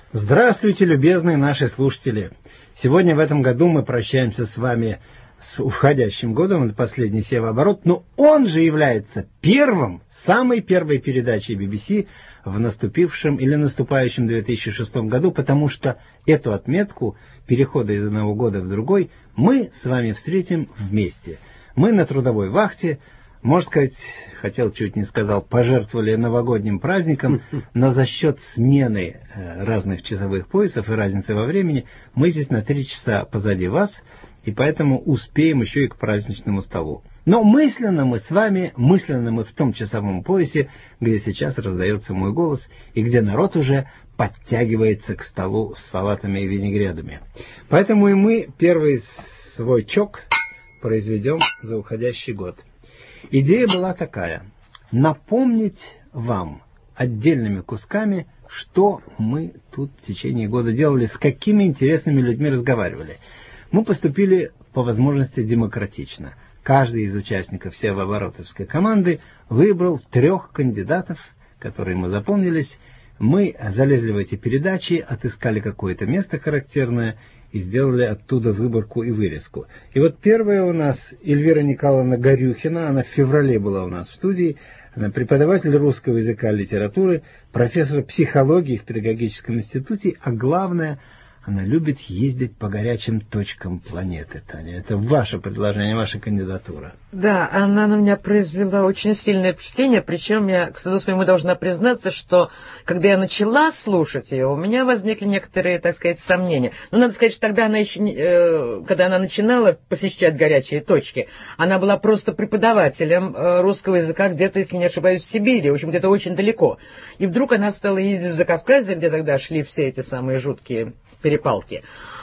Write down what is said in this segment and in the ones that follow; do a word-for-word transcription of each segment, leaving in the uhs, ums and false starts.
Здравствуйте, любезные наши слушатели! Сегодня в этом году мы прощаемся с вами с уходящим годом, это последний севооборот, но он же является первым, самой первой передачей би би си в наступившем или наступающем две тысячи шестом году, потому что эту отметку перехода из одного года в другой мы с вами встретим вместе. Мы на трудовой вахте. Можно сказать, хотел, чуть не сказал, пожертвовали новогодним праздником, но за счет смены разных часовых поясов и разницы во времени мы здесь на три часа позади вас, и поэтому успеем еще и к праздничному столу. Но мысленно мы с вами, мысленно мы в том часовом поясе, где сейчас раздается мой голос, и где народ уже подтягивается к столу с салатами и винегретами. Поэтому и мы первый свой чок произведем за уходящий год. Идея была такая: напомнить вам отдельными кусками, что мы тут в течение года делали, с какими интересными людьми разговаривали. Мы поступили по возможности демократично. Каждый из участников севооборотовской команды выбрал трех кандидатов, которые ему запомнились. Мы залезли в эти передачи, отыскали какое-то место характерное и сделали оттуда выборку и вырезку. И вот первая у нас Эльвира Николаевна Горюхина, она в феврале была у нас в студии, она преподаватель русского языка и литературы, профессор психологии в педагогическом институте, а главное, она любит ездить по горячим точкам планеты. Таня, это ваше предложение, ваша кандидатура. Да, она на меня произвела очень сильное впечатление, причем я, к стыду своему, должна признаться, что когда я начала слушать ее, у меня возникли некоторые, так сказать, сомнения. Но надо сказать, что тогда она еще, э, когда она начинала посещать горячие точки, она была просто преподавателем э, русского языка где-то, если не ошибаюсь, в Сибири, в общем, где-то очень далеко. И вдруг она стала ездить в Закавказье, где тогда шли все эти самые жуткие перепалки.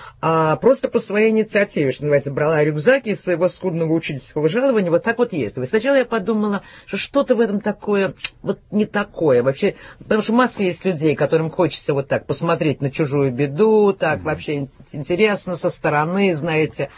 А просто по своей инициативе, что называется, брала рюкзак из своего скудного учительского жалования, вот так вот ездила. И сначала я подумала, что что-то в этом такое, вот не такое. Вообще, потому что масса есть людей, которым хочется вот так посмотреть на чужую беду, так mm-hmm. вообще интересно, со стороны, знаете.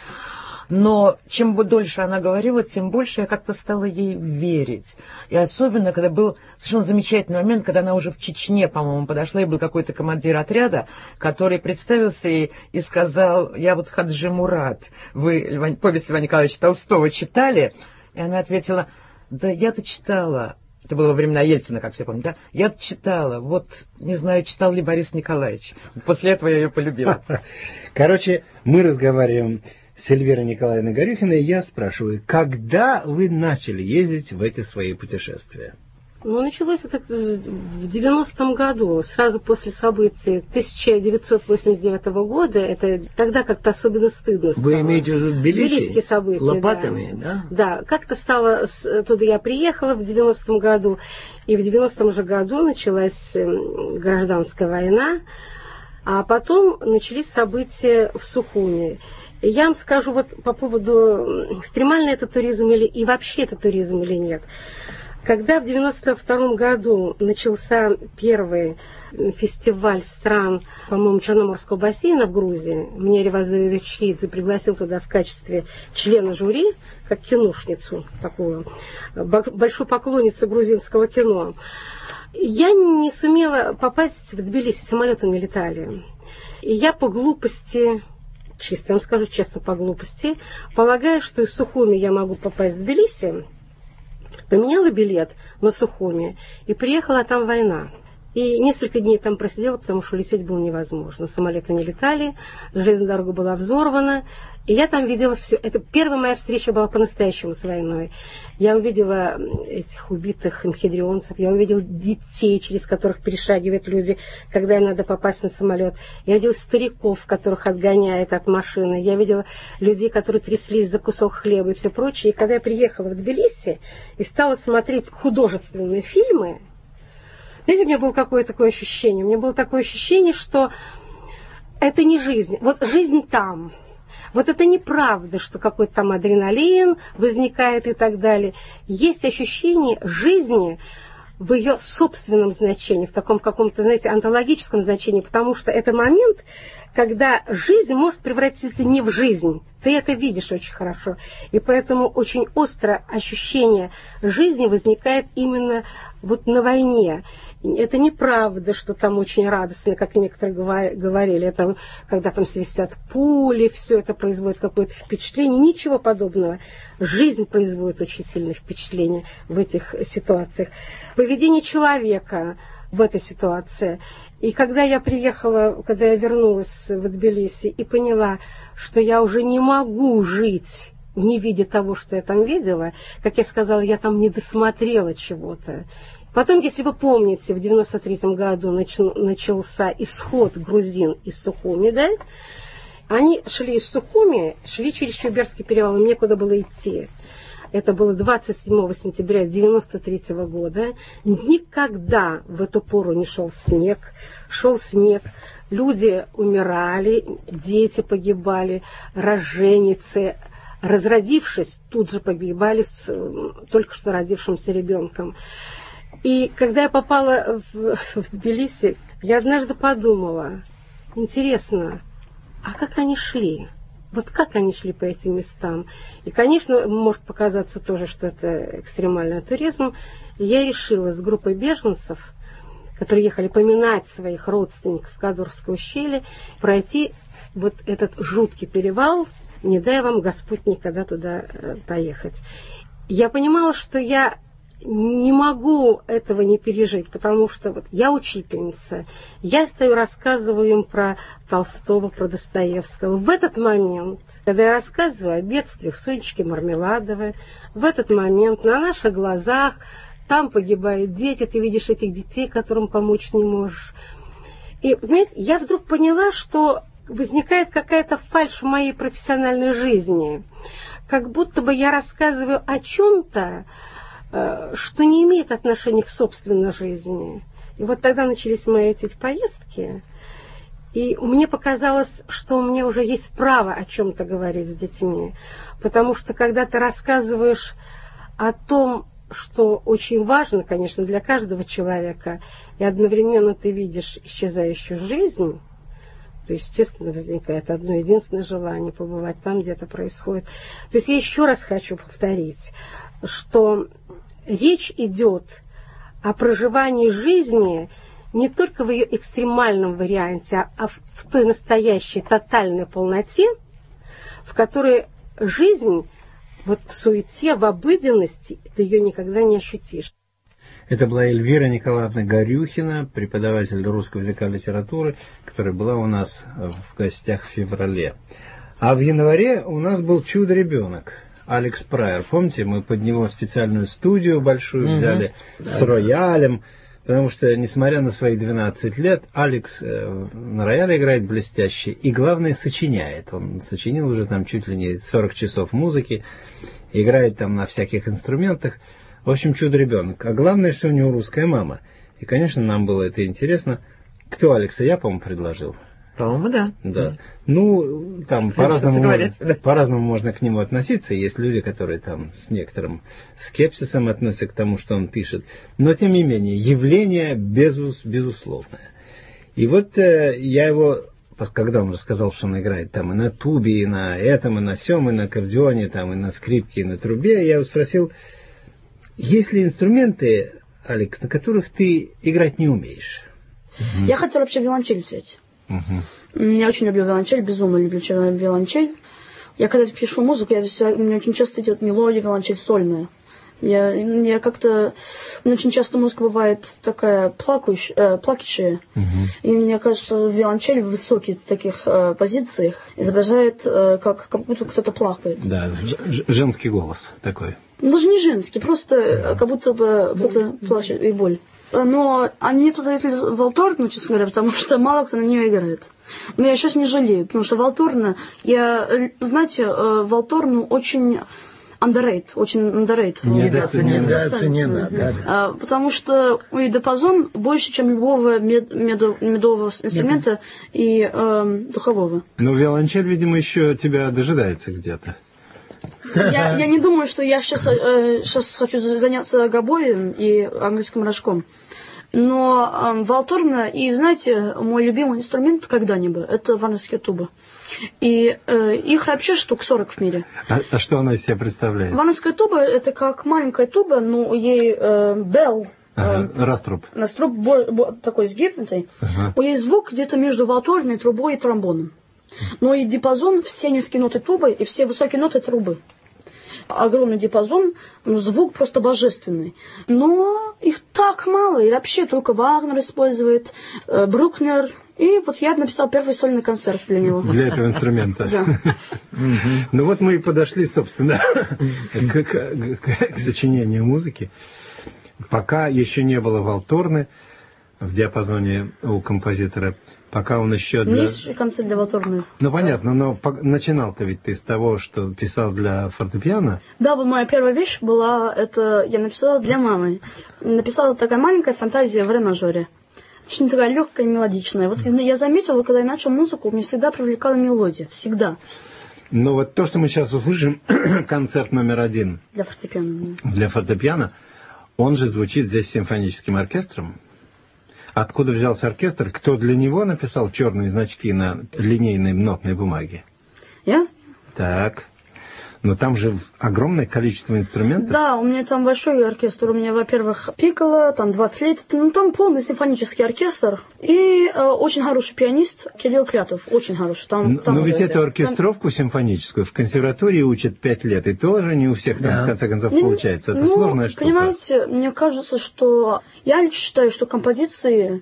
Но чем дольше она говорила, тем больше я как-то стала ей верить. И особенно, когда был совершенно замечательный момент, когда она уже в Чечне, по-моему, подошла, и был какой-то командир отряда, который представился ей и сказал: я вот Хаджи Мурат, вы повесть Льва Николаевича Толстого читали? И она ответила: да я-то читала. Это было во времена Ельцина, как все помнят, да? Я-то читала. Вот, не знаю, читал ли Борис Николаевич. После этого я ее полюбила. Короче, мы разговариваем с Эльвирой Николаевной Горюхиной, и я спрашиваю, когда вы начали ездить в эти свои путешествия? Ну, началось это в девяностом году, сразу после событий тысяча девятьсот восемьдесят девятого года. Это тогда как-то особенно стыдно стало. Вы имеете в виду Тбилиси? Тбилисские события, лопатами, да? Да, да, как-то стало, туда я приехала в девяностом году, и в девяностом же году началась гражданская война, а потом начались события в Сухуми. Я вам скажу вот по поводу, экстремальный это туризм или и вообще это туризм или нет. Когда в девяносто втором году начался первый фестиваль стран, по-моему, Черноморского бассейна в Грузии, меня Реваз Давидович пригласил туда в качестве члена жюри, как киношницу такую, большую поклонницу грузинского кино. Я не сумела попасть в Тбилиси, самолеты не летали. И я по глупости... Чисто, я вам скажу честно, по глупости, полагаю, что из Сухуми я могу попасть в Тбилиси, поменяла билет на Сухуми и приехала, а там война. И несколько дней там просидела, потому что лететь было невозможно. Самолеты не летали, железная дорога была взорвана. И я там видела все. Это первая моя встреча была по-настоящему с войной. Я увидела этих убитых мхидрионцев, я увидела детей, через которых перешагивают люди, когда им надо попасть на самолет. Я видела стариков, которых отгоняют от машины. Я видела людей, которые тряслись за кусок хлеба и все прочее. И когда я приехала в Тбилиси и стала смотреть художественные фильмы, знаете, у меня было какое-то такое ощущение. У меня было такое ощущение, что это не жизнь. Вот жизнь там. Вот это неправда, что какой-то там адреналин возникает и так далее. Есть ощущение жизни в ее собственном значении, в таком каком-то, знаете, онтологическом значении, потому что это момент, когда жизнь может превратиться не в жизнь. Ты это видишь очень хорошо. И поэтому очень острое ощущение жизни возникает именно вот на войне. Это неправда, что там очень радостно, как некоторые говорили. Это когда там свистят пули, все это производит какое-то впечатление. Ничего подобного. Жизнь производит очень сильное впечатление в этих ситуациях. Поведение человека в этой ситуации. И когда я приехала, когда я вернулась в Тбилиси и поняла, что я уже не могу жить, не видя того, что я там видела, как я сказала, я там не досмотрела чего-то. Потом, если вы помните, в девяносто третьем году начался исход грузин из Сухуми, да? Они шли из Сухуми, шли через Чуберский перевал, им некуда было идти. Это было двадцать седьмого сентября девяносто третьего года. Никогда в эту пору не шел снег. Шел снег. Люди умирали, дети погибали, роженицы, разродившись, тут же погибали с только что родившимся ребенком. И когда я попала в, в Тбилиси, я однажды подумала, интересно, а как они шли? Вот как они шли по этим местам? И, конечно, может показаться тоже, что это экстремальный туризм. И я решила с группой беженцев, которые ехали поминать своих родственников в Кадурское ущелье, пройти вот этот жуткий перевал, не дай вам Господь никогда туда поехать. Я понимала, что я не могу этого не пережить, потому что вот я учительница, я стою, рассказываю им про Толстого, про Достоевского. В этот момент, когда я рассказываю о бедствиях Сонечки Мармеладовой, в этот момент на наших глазах там погибают дети, ты видишь этих детей, которым помочь не можешь. И, понимаете, я вдруг поняла, что возникает какая-то фальшь в моей профессиональной жизни. Как будто бы я рассказываю о чем-то, что не имеет отношения к собственной жизни. И вот тогда начались мои эти поездки, и мне показалось, что у меня уже есть право о чем-то говорить с детьми. Потому что когда ты рассказываешь о том, что очень важно, конечно, для каждого человека, и одновременно ты видишь исчезающую жизнь, то, естественно, возникает одно единственное желание побывать там, где это происходит. То есть я еще раз хочу повторить, что речь идет о проживании жизни не только в ее экстремальном варианте, а в, в той настоящей тотальной полноте, в которой жизнь вот в суете, в обыденности, ты ее никогда не ощутишь. Это была Эльвира Николаевна Горюхина, преподаватель русского языка и литературы, которая была у нас в гостях в феврале. А в январе у нас был чудо-ребенок. Алекс Прайер. Помните, мы под него специальную студию большую взяли угу. с роялем, потому что, несмотря на свои двенадцать лет, Алекс э, на рояле играет блестяще и, главное, сочиняет. Он сочинил уже там чуть ли не сорок часов музыки, играет там на всяких инструментах. В общем, чудо-ребенок. А главное, что у него русская мама. И, конечно, нам было это интересно. Кто Алекса? Я, по-моему, предложил. По-моему, да. Да. Ну, там по-разному можно, да. по-разному можно к нему относиться. Есть люди, которые там с некоторым скепсисом относятся к тому, что он пишет. Но, тем не менее, явление безус, безусловное. И вот э, я его, когда он рассказал, что он играет там и на тубе, и на этом, и на сём, и на аккордеоне, там, и на скрипке, и на трубе, я его спросил, есть ли инструменты, Алекс, на которых ты играть не умеешь? Я хотела вообще виолончель взять. Угу. Я очень люблю виолончель, безумно люблю виолончель. Я когда пишу музыку, я все, у меня очень часто идет мелодия, виолончель сольная. Я, я как-то... У меня очень часто музыка бывает такая плакущая, э, плакучая. Угу. И мне кажется, виолончель в высоких таких э, позициях изображает, э, как, как будто кто-то плакает. Да, ж- женский голос такой. Ну, даже не женский, просто да. как будто бы кто-то плачет и боль. Но они мне посоветовали валторну, честно говоря, потому что мало кто на нее играет. Но я сейчас не жалею, потому что валторна, я, знаете, валторну очень underrated, очень underrated. Недооценена. Недооценена, да, да. Потому что и диапазон больше, чем любого мед, меду, медового инструмента mm-hmm. и э, духового. Но виолончель, видимо, еще тебя дожидается где-то. Я, я не думаю, что я сейчас, э, сейчас хочу заняться гобоем и английским рожком. Но э, валторна, и знаете, мой любимый инструмент когда-нибудь, это варнерские трубы. И э, их вообще штук сорок в мире. А, а что она из себя представляет? Варнерская туба это как маленькая туба, но ей э, bell, Ага, э, раструб. Раструб бо, бо, такой сгибнутый. Ага. У нее звук где-то между валторной трубой и тромбоном. Но и диапазон, все низкие ноты трубы и все высокие ноты трубы. Огромный диапазон, звук просто божественный. Но их так мало, и вообще только Вагнер использует, э, Брукнер. И вот я написал первый сольный концерт для него. Для этого инструмента. Да. Ну вот мы и подошли, собственно, к сочинению музыки. Пока еще не было валторны в диапазоне у композитора, пока он еще для... Есть концерт для валторны. Ну, понятно, но начинал-то ведь ты с того, что писал для фортепиано. Да, моя первая вещь была, это я написала для мамы. Написала такая маленькая фантазия в ре-мажоре. Очень такая легкая и мелодичная. Вот я заметила, когда я начал музыку, меня всегда привлекала мелодия. Всегда. Ну, вот то, что мы сейчас услышим, концерт номер один. Для фортепиано. Для фортепиано. Он же звучит здесь симфоническим оркестром. Откуда взялся оркестр? Кто для него написал черные значки на линейной нотной бумаге? Я? Так. Но там же огромное количество инструментов. Да, у меня там большой оркестр. У меня, во-первых, пикколо, там два флейта. Ну, там полный симфонический оркестр. И э, очень хороший пианист Кирилл Клятов. Очень хороший. Там, но там но ведь это, эту оркестровку там... симфоническую в консерватории учат пять лет. И тоже не у всех там, да. в конце концов, ну, получается. Это ну, сложная штука. Понимаете, мне кажется, что... Я лично считаю, что композиции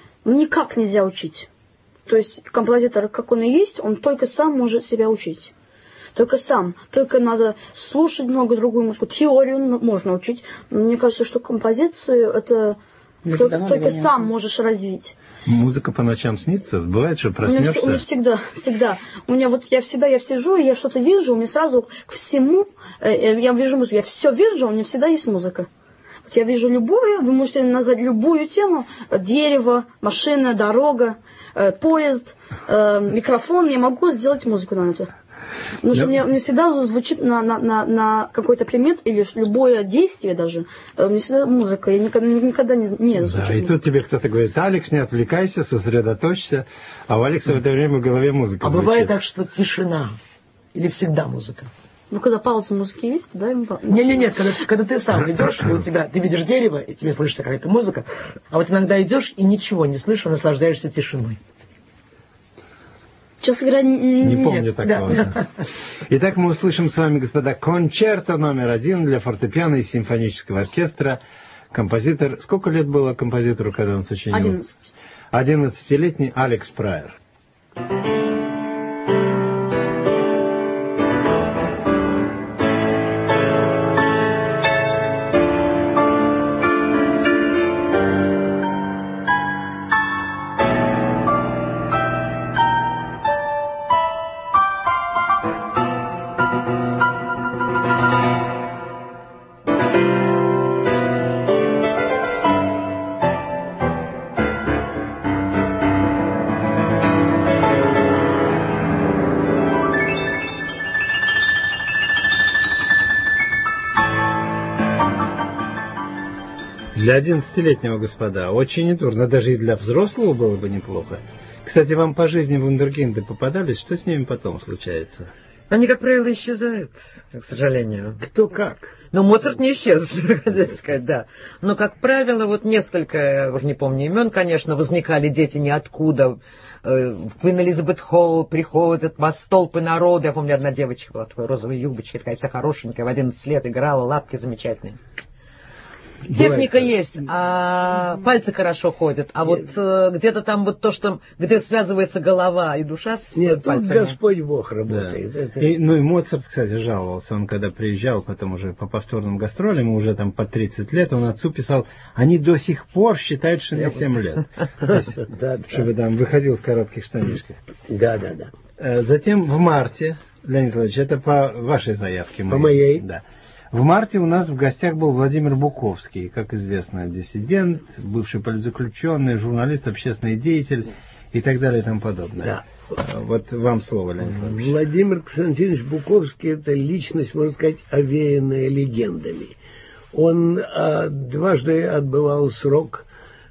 никак нельзя учить. То есть композитор, как он и есть, он только сам может себя учить. Только сам. Только надо слушать много другую музыку. Теорию можно учить. Но мне кажется, что композицию это только, только сам можешь развить. Музыка по ночам снится? Бывает, что проснешься? У меня, у меня всегда, всегда. У меня вот я всегда, я сижу, и я что-то вижу, у меня сразу к всему, э, я вижу музыку, я все вижу, у меня всегда есть музыка. Вот я вижу любую, вы можете назвать любую тему, дерево, машина, дорога, э, поезд, э, микрофон, я могу сделать музыку на это. Потому что мне, мне всегда звучит на, на, на, на какой-то предмет или любое действие даже. Мне всегда музыка. Я никогда, никогда не, не звучит. Да, и тут тебе кто-то говорит: Алекс, не отвлекайся, сосредоточься. А у Алекса в это время в голове музыка А звучит. бывает так, что тишина. Или всегда музыка? Ну, когда пауза музыки есть, да, ему... Нет, нет, нет, когда, когда ты сам идешь, и у тебя, ты видишь дерево, и тебе слышится какая-то музыка, а вот иногда идешь и ничего не слышишь, а наслаждаешься тишиной. Честно говоря, не нет, помню такого. Да. Итак, мы услышим с вами, господа, концерто номер один для фортепиано и симфонического оркестра. Композитор... Сколько лет было композитору, когда он сочинил? Одиннадцать. Одиннадцатилетний Алекс Прайер. Для одиннадцатилетнего, господа, очень недурно. Даже и для взрослого было бы неплохо. Кстати, вам по жизни вундеркинды попадались? Что с ними потом случается? Они, как правило, исчезают, к сожалению. Кто как? Но Моцарт не исчез, хотел сказать, да. Но, как правило, вот несколько, я уже не помню имен, конечно, возникали дети ниоткуда. В Квин Элизабет Холл приходят толпы народа. Я помню, одна девочка была такой розовой юбочкой, такая вся хорошенькая, в одиннадцать лет играла, лапки замечательные. Техника бывает, есть, а пальцы хорошо ходят, а нет. Вот э, где-то там вот то, что где связывается голова и душа с нет, пальцами. Тут Господь Бог работает. Да. Это... И, ну и Моцарт, кстати, жаловался, он когда приезжал потом уже по повторным гастролям, уже там по тридцать лет, он отцу писал, они до сих пор считают, что мне семь лет. Чтобы там выходил в коротких штанишках. Да, да, да. Затем в марте, Леонид Владимирович, это по вашей заявке. По моей. Да. В марте у нас в гостях был Владимир Буковский, как известно, диссидент, бывший политзаключенный, журналист, общественный деятель и так далее и тому подобное. Да. Вот вам слово, Леонид Владимирович. Владимир Константинович Буковский – это личность, можно сказать, овеянная легендами. Он а, дважды отбывал срок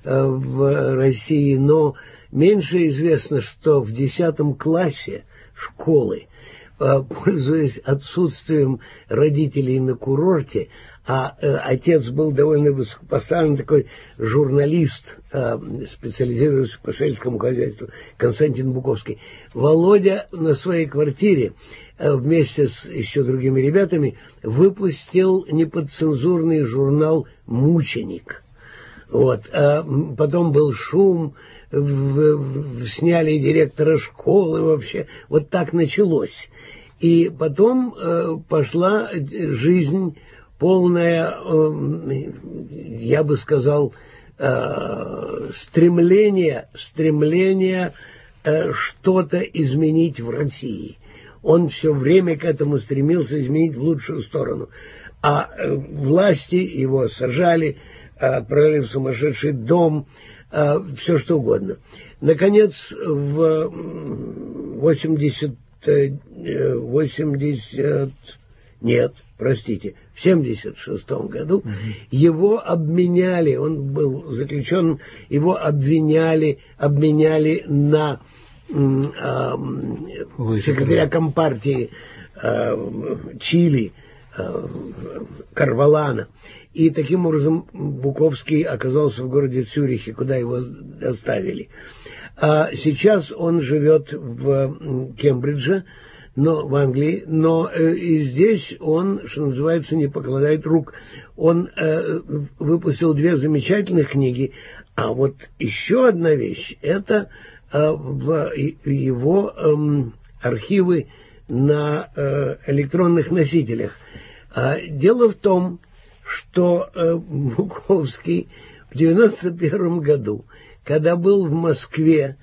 в России, но меньше известно, что в десятом классе школы, пользуясь отсутствием родителей на курорте, а э, отец был довольно высокопоставленный такой журналист, э, специализирующийся по сельскому хозяйству, Константин Буковский. Володя на своей квартире э, вместе с еще другими ребятами выпустил неподцензурный журнал «Мученик». Вот. А потом был шум, в, в, сняли директора школы вообще. Вот так началось. И потом э, пошла жизнь полная, э, я бы сказал, э, стремление, стремление э, что-то изменить в России. Он все время к этому стремился изменить в лучшую сторону. А э, власти его сажали, отправили в сумасшедший дом, э, все что угодно. Наконец, в восемьдесят, восемьдесят, нет, простите, в семьдесят шестом году угу. его обменяли, он был заключен, его обвиняли, обменяли на э, э, секретаря Компартии э, Чили, э, Карвалана. И таким образом Буковский оказался в городе Цюрихе, куда его доставили. А сейчас он живет в Кембридже, но в Англии, но э, и здесь он, что называется, не покладает рук. Он э, выпустил две замечательных книги, а вот еще одна вещь, это э, в его э, архивы на э, электронных носителях. А, дело в том, что э, Буковский в девяносто первом году, когда был в Москве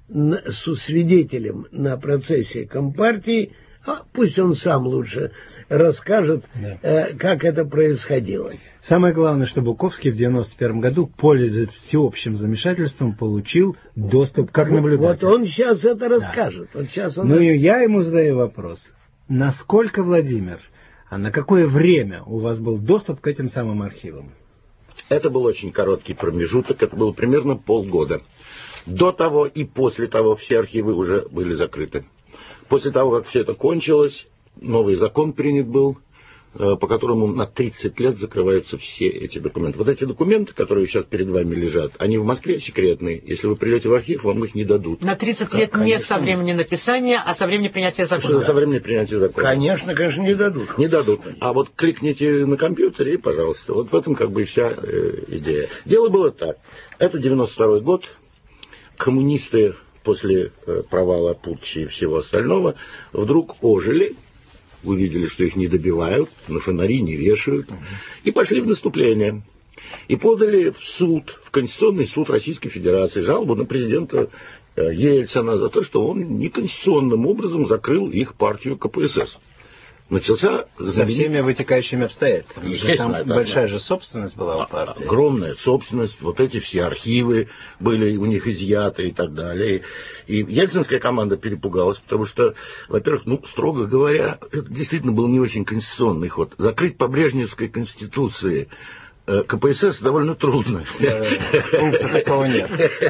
свидетелем на процессе Компартии, а пусть он сам лучше расскажет, да. э, как это происходило. Самое главное, что Буковский в девяносто первом году, пользуясь всеобщим замешательством, получил доступ как наблюдатель. Вот он сейчас это расскажет. Да. Вот сейчас он... Ну и я ему задаю вопрос. Насколько, Владимир, а на какое время у вас был доступ к этим самым архивам? Это был очень короткий промежуток, это было примерно полгода. До того и после того все архивы уже были закрыты. После того, как все это кончилось, новый закон принят был, по которому на тридцать лет закрываются все эти документы. Вот эти документы, которые сейчас перед вами лежат, они в Москве секретные. Если вы придете в архив, вам их не дадут. На тридцать лет не со времени написания, а со времени принятия закона. Что со времени принятия закона? Конечно, конечно, не дадут. Не дадут. А вот кликните на компьютере и, пожалуйста. Вот в этом как бы вся э, идея. Дело было так. Это девяносто второй год. Коммунисты после э, провала путча и всего остального вдруг ожили, увидели, что их не добивают, на фонари не вешают, uh-huh. и пошли в наступление. И подали в суд, в Конституционный суд Российской Федерации, жалобу на президента э, Ельцина за то, что он неконституционным образом закрыл их партию ка пэ эс эс. Начался за всеми вытекающими обстоятельствами. Естественно, там большая же собственность была у партии. Огромная собственность, вот эти все архивы были у них изъяты и так далее. И ельцинская команда перепугалась, потому что, во-первых, ну, строго говоря, это действительно был не очень конституционный ход. Закрыть по Брежневской конституции ка пэ эс эс довольно трудно. Пункта такого нет.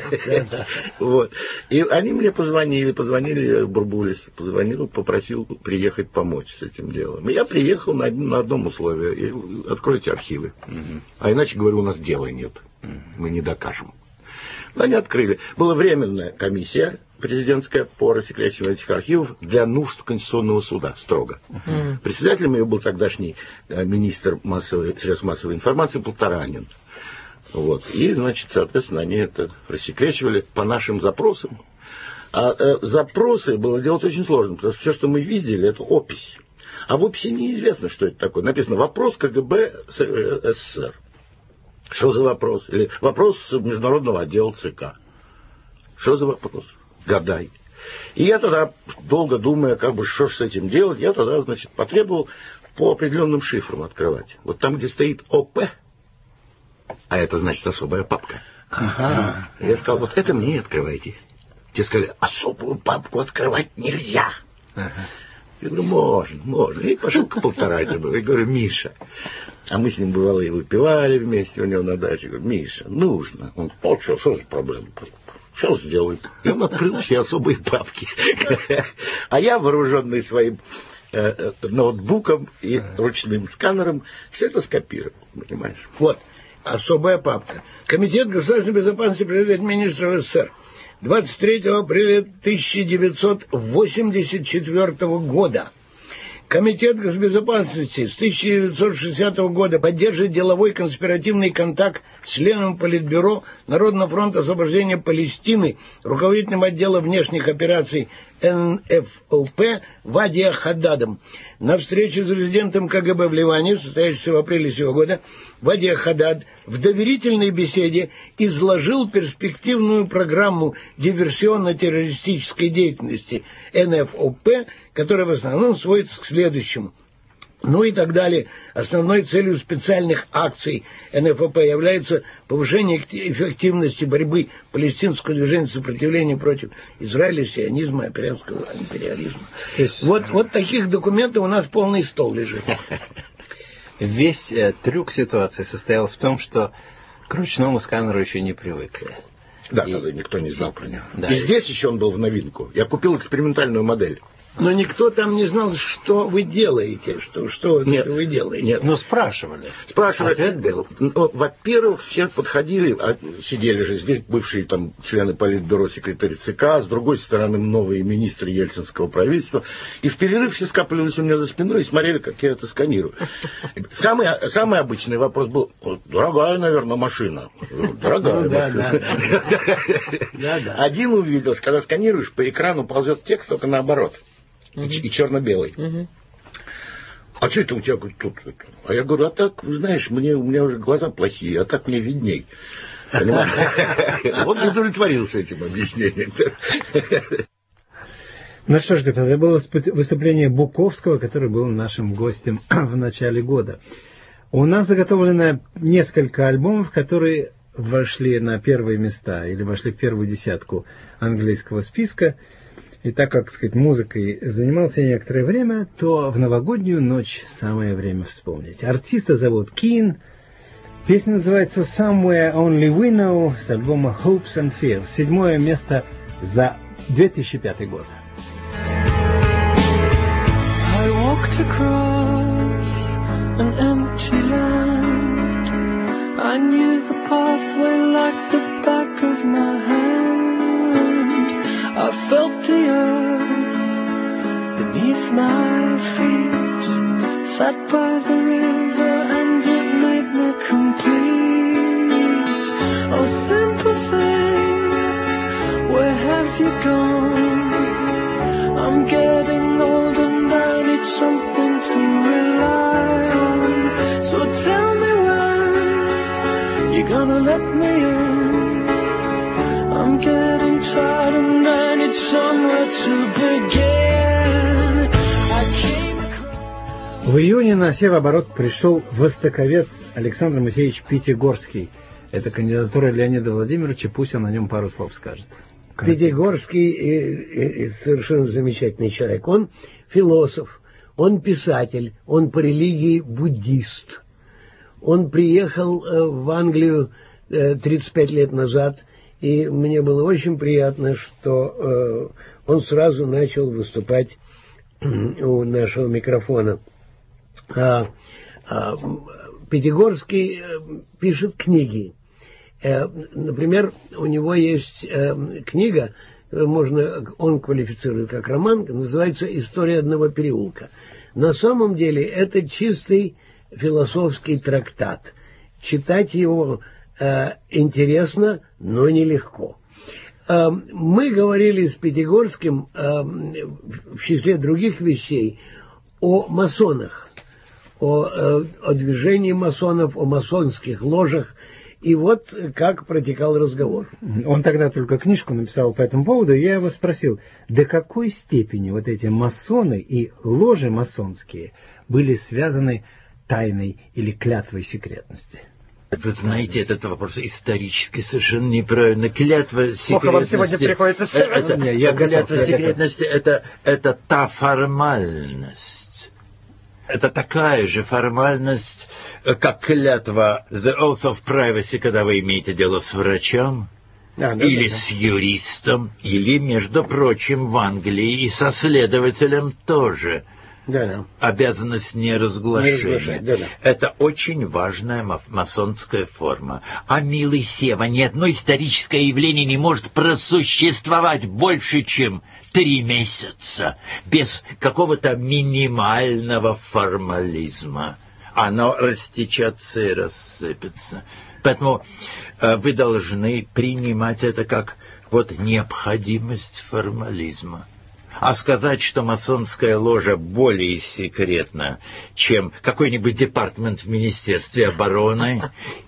Вот. И они мне позвонили, позвонили Бурбулис, позвонил, попросил приехать помочь с этим делом. И я приехал на, на одном условии: откройте архивы. А иначе, говорю, у нас дела нет. Мы не докажем. Но они открыли. Была временная комиссия президентская по рассекречиванию этих архивов для нужд Конституционного суда, строго. Uh-huh. Председателем ее был тогдашний э, министр массовой, средств массовой информации Полторанин. Вот. И, значит, соответственно, они это рассекречивали по нашим запросам. А э, запросы было делать очень сложно, потому что все, что мы видели, это опись. А в описи неизвестно, что это такое. Написано «Вопрос ка гэ бэ эс эс эс эр». Что за вопрос? Или вопрос международного отдела ЦК. Что за вопрос? Гадай. И я тогда, долго думая, как бы, что ж с этим делать, я тогда, значит, потребовал по определенным шифрам открывать. Вот там, где стоит о пэ, а это значит особая папка. Ага. Я сказал, вот это мне открывайте. Те сказали, особую папку открывать нельзя. Ага. Я говорю, можно, можно. И пошел к Полторакину. И говорю, Миша. А мы с ним, бывало, и выпивали вместе у него на даче. Я говорю, Миша, нужно. Он, ну что, что за проблема? Сейчас сделаю. И он открыл все особые папки. А я, вооруженный своим э, ноутбуком и ручным сканером, все это скопировал. Понимаешь? Вот, особая папка. Комитет государственной безопасности премьер-министра СССР. двадцать третьего апреля тысяча девятьсот восемьдесят четвёртого года. Комитет госбезопасности с тысяча девятьсот шестидесятого года поддерживает деловой конспиративный контакт с членом Политбюро Народного фронта освобождения Палестины, руководителем отдела внешних операций эн эф о пэ Вадия Хаддадом. На встрече с резидентом ка гэ бэ в Ливане, состоявшейся в апреле сего года, Вадия Хаддад в доверительной беседе изложил перспективную программу диверсионно-террористической деятельности эн эф о пэ, которая в основном сводится к следующему. Ну и так далее. Основной целью специальных акций эн эф о пэ является повышение эффективности борьбы палестинского движения сопротивления против Израиля, сионизма, имперского империализма. Есть... Вот, вот таких документов у нас полный стол лежит. Весь э, трюк ситуации состоял в том, что к ручному сканеру еще не привыкли. Да, и... тогда никто не знал про него. Да, и и здесь еще он был в новинку. Я купил экспериментальную модель. Но никто там не знал, что вы делаете, что, что нет, вы делаете. Нет. Ну, спрашивали. Спрашивали. Ответ был. Ну, во-первых, все подходили, а сидели же здесь бывшие там члены Политбюро, секретарь ЦК, с другой стороны новые министры ельцинского правительства. И в перерыв все скапливались у меня за спиной и смотрели, как я это сканирую. Самый, самый обычный вопрос был, дорогая, наверное, машина. Дорогая машина. Один увидел, когда сканируешь, по экрану ползет текст, только наоборот. Uh-huh. И, и черно-белый. Uh-huh. А что это у тебя говорит, тут? Это? А я говорю, а так, знаешь, мне, у меня уже глаза плохие, а так мне видней. Он удовлетворился этим объяснением. Ну что ж, это было выступление Буковского, который был нашим гостем в начале года. У нас заготовлено несколько альбомов, которые вошли на первые места или вошли в первую десятку английского списка. И так как, так сказать, музыкой занимался некоторое время, то в новогоднюю ночь самое время вспомнить. Артиста зовут Кин. Песня называется Somewhere Only We Know с альбома Hopes and Fears. Седьмое место за две тысячи пятый год. I walked across an empty land. I knew the pathway like the back of my hand. I felt the earth beneath my feet, sat by the river and it made me complete. Oh, simple thing, where have you gone? I'm getting old and I need something to rely on. So tell me when you're gonna let me in. I'm getting tired and I need somewhere to begin. I came across... В июне на севооборот пришел востоковед Александр Моисеевич Пятигорский. Это кандидатура Леонида Владимировича, пусть он о нем пару слов скажет. Пятигорский и, и совершенно замечательный человек. Он философ, он писатель, он по религии буддист. Он приехал в Англию тридцать пять лет назад. И мне было очень приятно, что э, он сразу начал выступать у нашего микрофона. А, а, Пятигорский э, пишет книги. Э, например, у него есть э, книга, можно, он квалифицирует как роман, называется «История одного переулка». На самом деле это чистый философский трактат. Читать его интересно, но нелегко. Мы говорили с Пятигорским в числе других вещей о масонах, о, о движении масонов, о масонских ложах. И вот как протекал разговор. Он тогда только книжку написал по этому поводу, и я его спросил, до какой степени вот эти масоны и ложи масонские были связаны тайной или клятвой секретности? Вы знаете, этот вопрос исторически совершенно неправильно. Клятва секретности... Плохо вам сегодня приходится сказать. Это, не, я клятва готов, секретности — это, это та формальность. Это такая же формальность, как клятва the oath of privacy, когда вы имеете дело с врачом, а, да, или да, да. с юристом, или, между прочим, в Англии и со следователем тоже. Да, да. Обязанность неразглашения. Да, да. Это очень важная масонская форма. А, милый Сева, ни одно историческое явление не может просуществовать больше, чем три месяца без какого-то минимального формализма. Оно растечется и рассыпется. Поэтому э, вы должны принимать это как вот необходимость формализма. А сказать, что масонская ложа более секретна, чем какой-нибудь департамент в Министерстве обороны,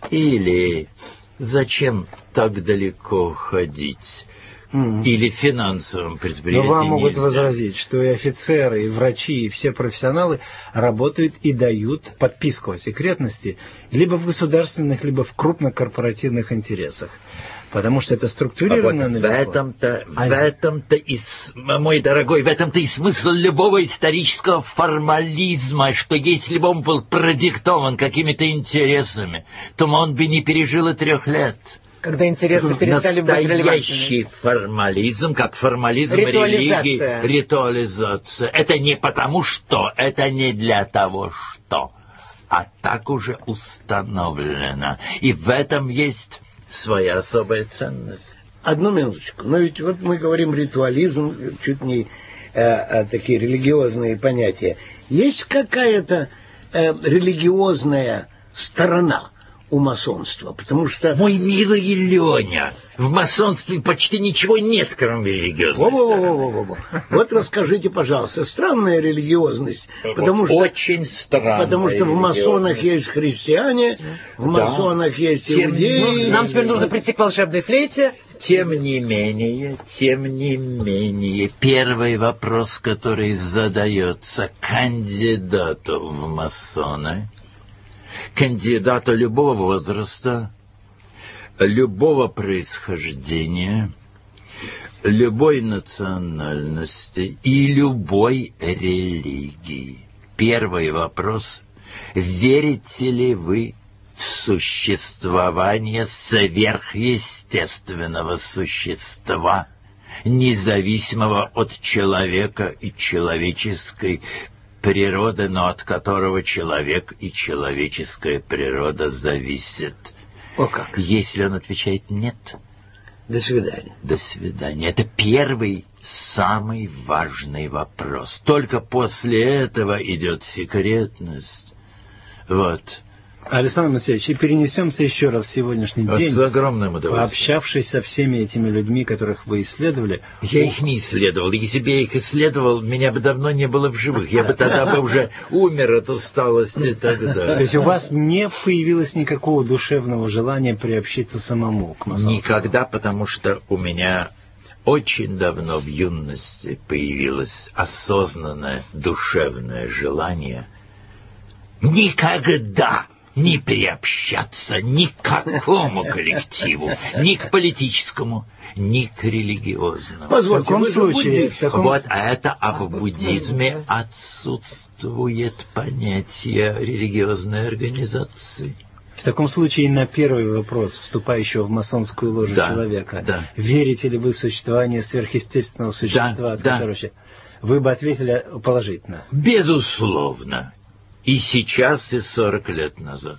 или зачем так далеко ходить, mm. или финансовым предприятиям. Но вам могут нельзя. возразить, что и офицеры, и врачи, и все профессионалы работают и дают подписку о секретности либо в государственных, либо в крупнокорпоративных интересах. Потому что это структурировано а вот в этом-то, а в этом-то и, мой дорогой, в этом-то и смысл любого исторического формализма, что если бы он был продиктован какими-то интересами, то он бы не пережил и трех лет. Когда интересы перестали быть релевантными. Настоящий формализм, как формализм религии, ритуализация. Это не потому что, это не для того что, а так уже установлено. И в этом есть своя особая ценность. Одну минуточку. Но ведь вот мы говорим ритуализм, чуть не э, э, такие религиозные понятия. Есть какая-то э, религиозная сторона у масонства? Потому что... Мой милый Леня, в масонстве почти ничего нет, кроме религиозной стороны. Вот расскажите, пожалуйста, странная религиозность. Потому что, очень странная. Потому что в масонах есть христиане, в да. масонах есть иудеи. Ну, нам теперь нужно прийти к волшебной флейте. Тем не менее, тем не менее, первый вопрос, который задается кандидату в масоны, кандидату любого возраста, любого происхождения, любой национальности и любой религии. Первый вопрос: верите ли вы в существование сверхъестественного существа, независимого от человека и человеческой природы, но от которого человек и человеческая природа зависят? О как! Если он отвечает «нет», до свидания. До свидания. Это первый, самый важный вопрос. Только после этого идет секретность. Вот. Александр Моисеевич, и перенесемся еще раз в сегодняшний день. С огромным удовольствием. Пообщавшись со всеми этими людьми, которых вы исследовали. Я их не исследовал. Если бы я их исследовал, меня бы давно не было в живых. Я бы тогда бы уже умер от усталости тогда. То есть у вас не появилось никакого душевного желания приобщиться самому к масонству? Никогда, потому что у меня очень давно в юности появилось осознанное душевное желание никогда не приобщаться ни к какому коллективу, ни к политическому, ни к религиозному. Позвольте, в таком случае... В таком... Вот это, а в буддизме отсутствует понятие религиозной организации. В таком случае на первый вопрос вступающего в масонскую ложу да, человека, да. верите ли вы в существование сверхъестественного существа, от да, которого... да. вы бы ответили положительно? Безусловно. И сейчас, и сорок лет назад.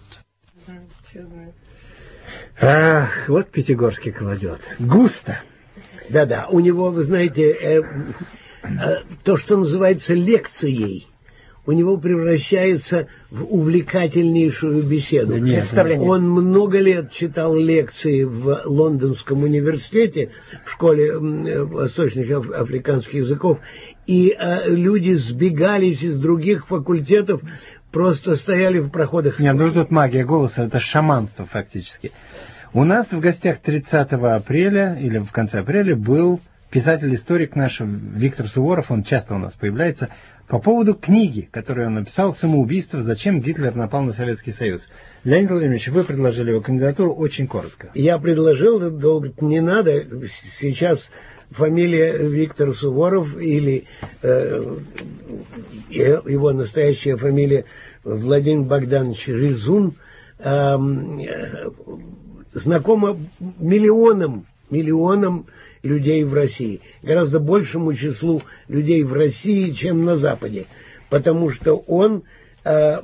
Ах, вот Пятигорский кладет. Густо. Да-да, у него, вы знаете, э, э, то, что называется лекцией, у него превращается в увлекательнейшую беседу. Да нет, он много лет читал лекции в Лондонском университете, в школе восточных африканских языков, и э, люди сбегались из других факультетов, просто стояли в проходах. Нет, ну тут магия голоса, это шаманство фактически. У нас в гостях тридцатого апреля, или в конце апреля, был писатель-историк наш Виктор Суворов, он часто у нас появляется, по поводу книги, которую он написал «Самоубийство. Зачем Гитлер напал на Советский Союз». Леонид Владимирович, вы предложили его кандидатуру очень коротко. Я предложил, долго не надо. Сейчас фамилия Виктор Суворов или э, его настоящая фамилия Владимир Богданович Резун э, знакома миллионам, миллионам людей в России, гораздо большему числу людей в России, чем на Западе, потому что он, э,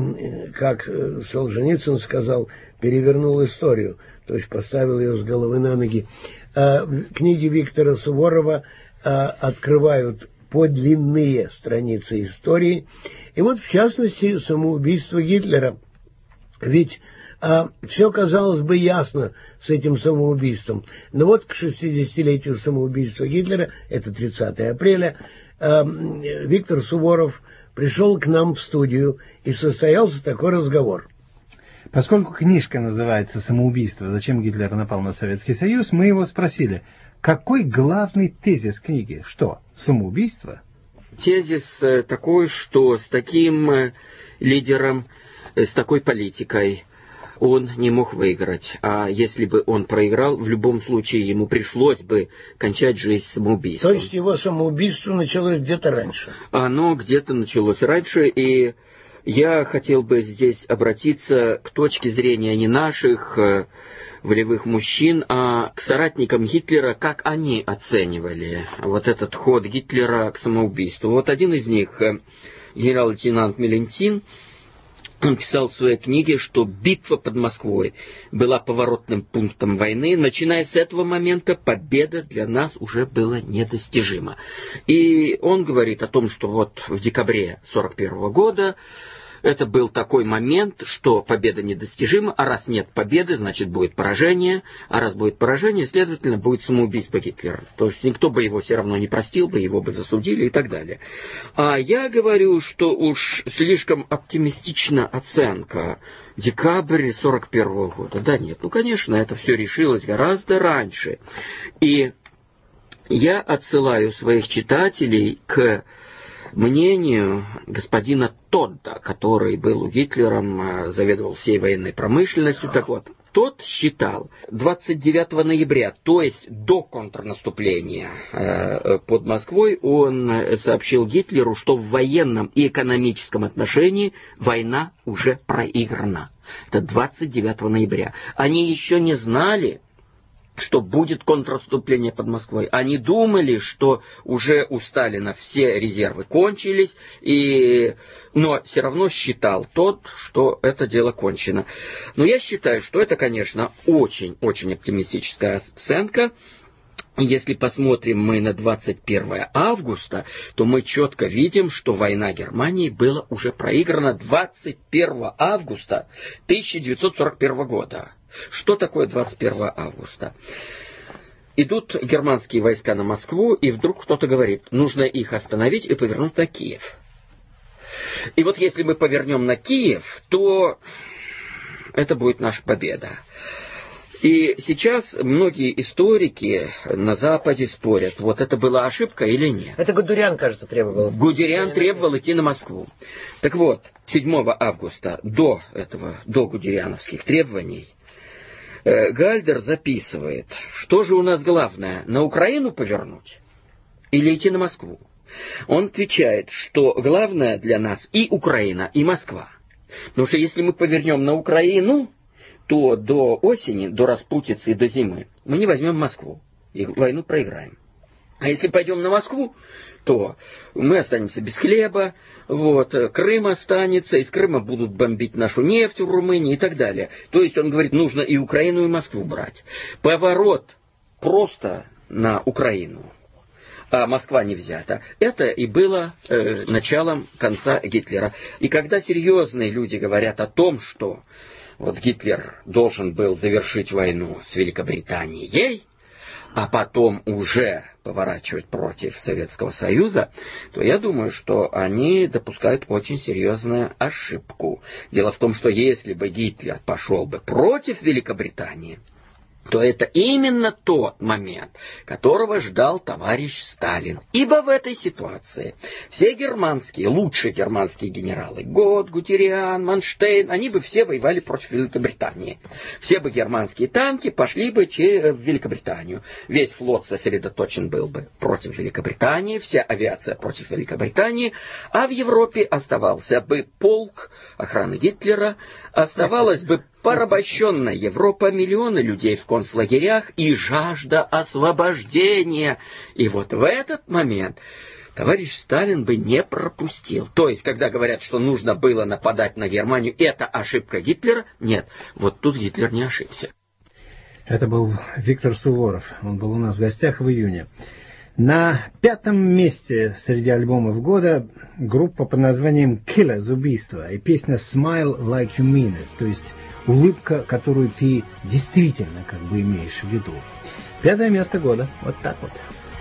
как Солженицын сказал, перевернул историю, то есть поставил ее с головы на ноги. Э, книги Виктора Суворова э, открывают подлинные страницы истории, и вот в частности самоубийство Гитлера. Ведь А, все, казалось бы, ясно с этим самоубийством. Но вот к шестидесятилетию самоубийства Гитлера, это тридцатое апреля, э, Виктор Суворов пришел к нам в студию, и состоялся такой разговор. Поскольку книжка называется «Самоубийство. Зачем Гитлер напал на Советский Союз», мы его спросили, какой главный тезис книги? Что, самоубийство? Тезис такой, что с таким лидером, с такой политикой он не мог выиграть. А если бы он проиграл, в любом случае ему пришлось бы кончать жизнь самоубийством. То есть его самоубийство началось где-то раньше? Оно где-то началось раньше, и я хотел бы здесь обратиться к точке зрения не наших э, волевых мужчин, а к соратникам Гитлера, как они оценивали вот этот ход Гитлера к самоубийству. Вот один из них, э, генерал-лейтенант Мелентин, он писал в своей книге, что битва под Москвой была поворотным пунктом войны. Начиная с этого момента победа для нас уже была недостижима. И он говорит о том, что вот в декабре сорок первого года это был такой момент, что победа недостижима, а раз нет победы, значит будет поражение, а раз будет поражение, следовательно, будет самоубийство Гитлера. То есть никто бы его все равно не простил бы, его бы засудили и так далее. А я говорю, что уж слишком оптимистична оценка. Декабрь сорок первого года. Да нет, ну конечно, это все решилось гораздо раньше. И я отсылаю своих читателей к мнению господина Тодда, который был у Гитлера, заведовал всей военной промышленностью. Так вот, тот считал двадцать девятого ноября, то есть до контрнаступления э, под Москвой, он сообщил Гитлеру, что в военном и экономическом отношении война уже проиграна. Это двадцать девятого ноября. Они еще не знали, что будет контрнаступление под Москвой. Они думали, что уже у Сталина все резервы кончились, и... но все равно считал тот, что это дело кончено. Но я считаю, что это, конечно, очень-очень оптимистическая оценка. Если посмотрим мы на двадцать первое августа, то мы четко видим, что война Германии была уже проиграна двадцать первого августа тысяча девятьсот сорок первого года. Что такое двадцать первого августа? Идут германские войска на Москву, и вдруг кто-то говорит, нужно их остановить и повернуть на Киев. И вот если мы повернем на Киев, то это будет наша победа. И сейчас многие историки на Западе спорят, вот это была ошибка или нет. Это Гудериан, кажется, требовал. Гудериан требовал идти на Москву. Так вот, седьмого августа, до этого, до гудериановских требований, Гальдер записывает, что же у нас главное, на Украину повернуть или идти на Москву? Он отвечает, что главное для нас и Украина, и Москва. Потому что если мы повернем на Украину, то до осени, до распутицы и до зимы мы не возьмем Москву и войну проиграем. А если пойдем на Москву, то мы останемся без хлеба, вот, Крым останется, из Крыма будут бомбить нашу нефть в Румынии и так далее. То есть он говорит, нужно и Украину, и Москву брать. Поворот просто на Украину, а Москва не взята. Это и было э, началом конца Гитлера. И когда серьезные люди говорят о том, что вот Гитлер должен был завершить войну с Великобританией, а потом уже поворачивать против Советского Союза, то я думаю, что они допускают очень серьезную ошибку. Дело в том, что если бы Гитлер пошел бы против Великобритании, то это именно тот момент, которого ждал товарищ Сталин. Ибо в этой ситуации все германские, лучшие германские генералы, Гот, Гутериан, Манштейн, они бы все воевали против Великобритании. Все бы германские танки пошли бы в Великобританию. Весь флот сосредоточен был бы против Великобритании, вся авиация против Великобритании, а в Европе оставался бы полк охраны Гитлера, оставалась бы порабощенная Европа, миллионы людей в концлагерях и жажда освобождения. И вот в этот момент товарищ Сталин бы не пропустил. То есть, когда говорят, что нужно было нападать на Германию, это ошибка Гитлера, нет, вот тут Гитлер не ошибся. Это был Виктор Суворов, он был у нас в гостях в июне. На пятом месте среди альбомов года группа под названием Killers, убийство, и песня Smile Like You Mean It, то есть улыбка, которую ты действительно как бы имеешь в виду. Пятое место года. Вот так вот.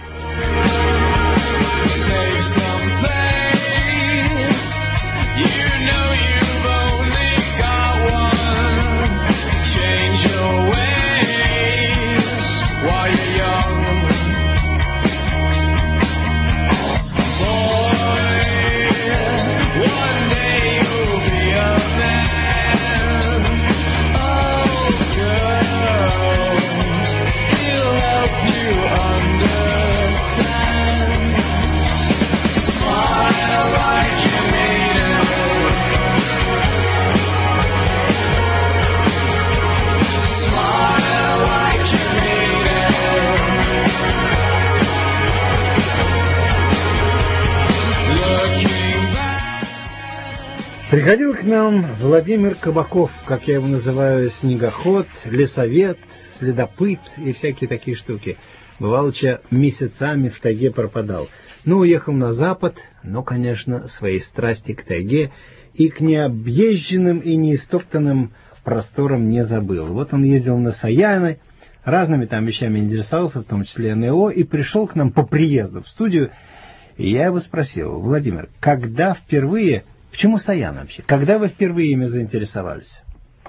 Приходил к нам Владимир Кабаков, как я его называю, снегоход, лесовед, следопыт и всякие такие штуки. Бывалыча месяцами в тайге пропадал. Ну, уехал на запад, но, конечно, своей страсти к тайге и к необъезженным и неистоптанным просторам не забыл. Вот он ездил на Саяны, разными там вещами интересовался, в том числе эн эл о, и пришел к нам по приезду в студию. И я его спросил: Владимир, когда впервые... Почему Саяны вообще? Когда вы впервые ими заинтересовались?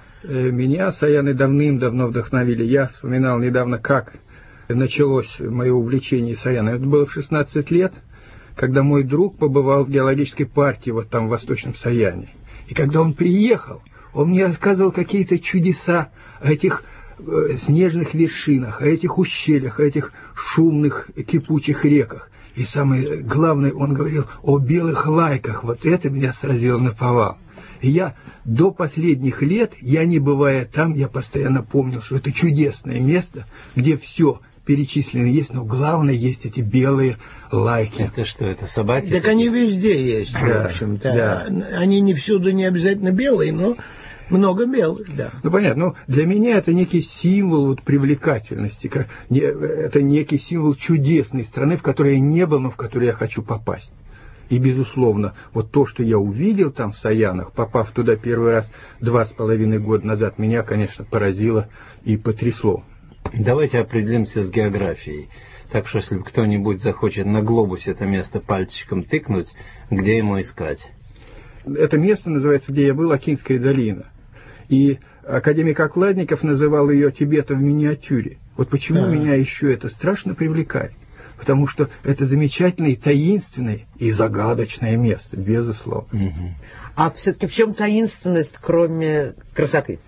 Меня Саяны давным-давно вдохновили. Я вспоминал недавно, как началось мое увлечение Саяны. Это было в шестнадцать лет, когда мой друг побывал в геологической партии вот там в Восточном Саяне. И когда он приехал, он мне рассказывал какие-то чудеса о этих э, снежных вершинах, о этих ущельях, о этих шумных кипучих реках. И самое главное, он говорил о белых лайках. Вот это меня сразило наповал. И я до последних лет, я не бывая там, я постоянно помнил, что это чудесное место, где все перечислено есть, но главное, есть эти белые лайки. Это что, это собаки? Так они везде есть, да, в общем-то. Да. Они не всюду не обязательно белые, но... Много белых, да. Ну, понятно. Но для меня это некий символ вот, привлекательности. Как, не, это некий символ чудесной страны, в которой я не был, но в которую я хочу попасть. И, безусловно, вот то, что я увидел там в Саянах, попав туда первый раз два с половиной года назад, меня, конечно, поразило и потрясло. Давайте определимся с географией. Так что, если кто-нибудь захочет на глобусе это место пальчиком тыкнуть, где ему искать? Это место называется, где я был, Акинская долина. И академик Окладников называл ее Тибетом в миниатюре. Вот почему А-а-а. меня еще это страшно привлекает. Потому что это замечательное, таинственное и загадочное место, безусловно. Угу. А все-таки в чем таинственность, кроме красоты?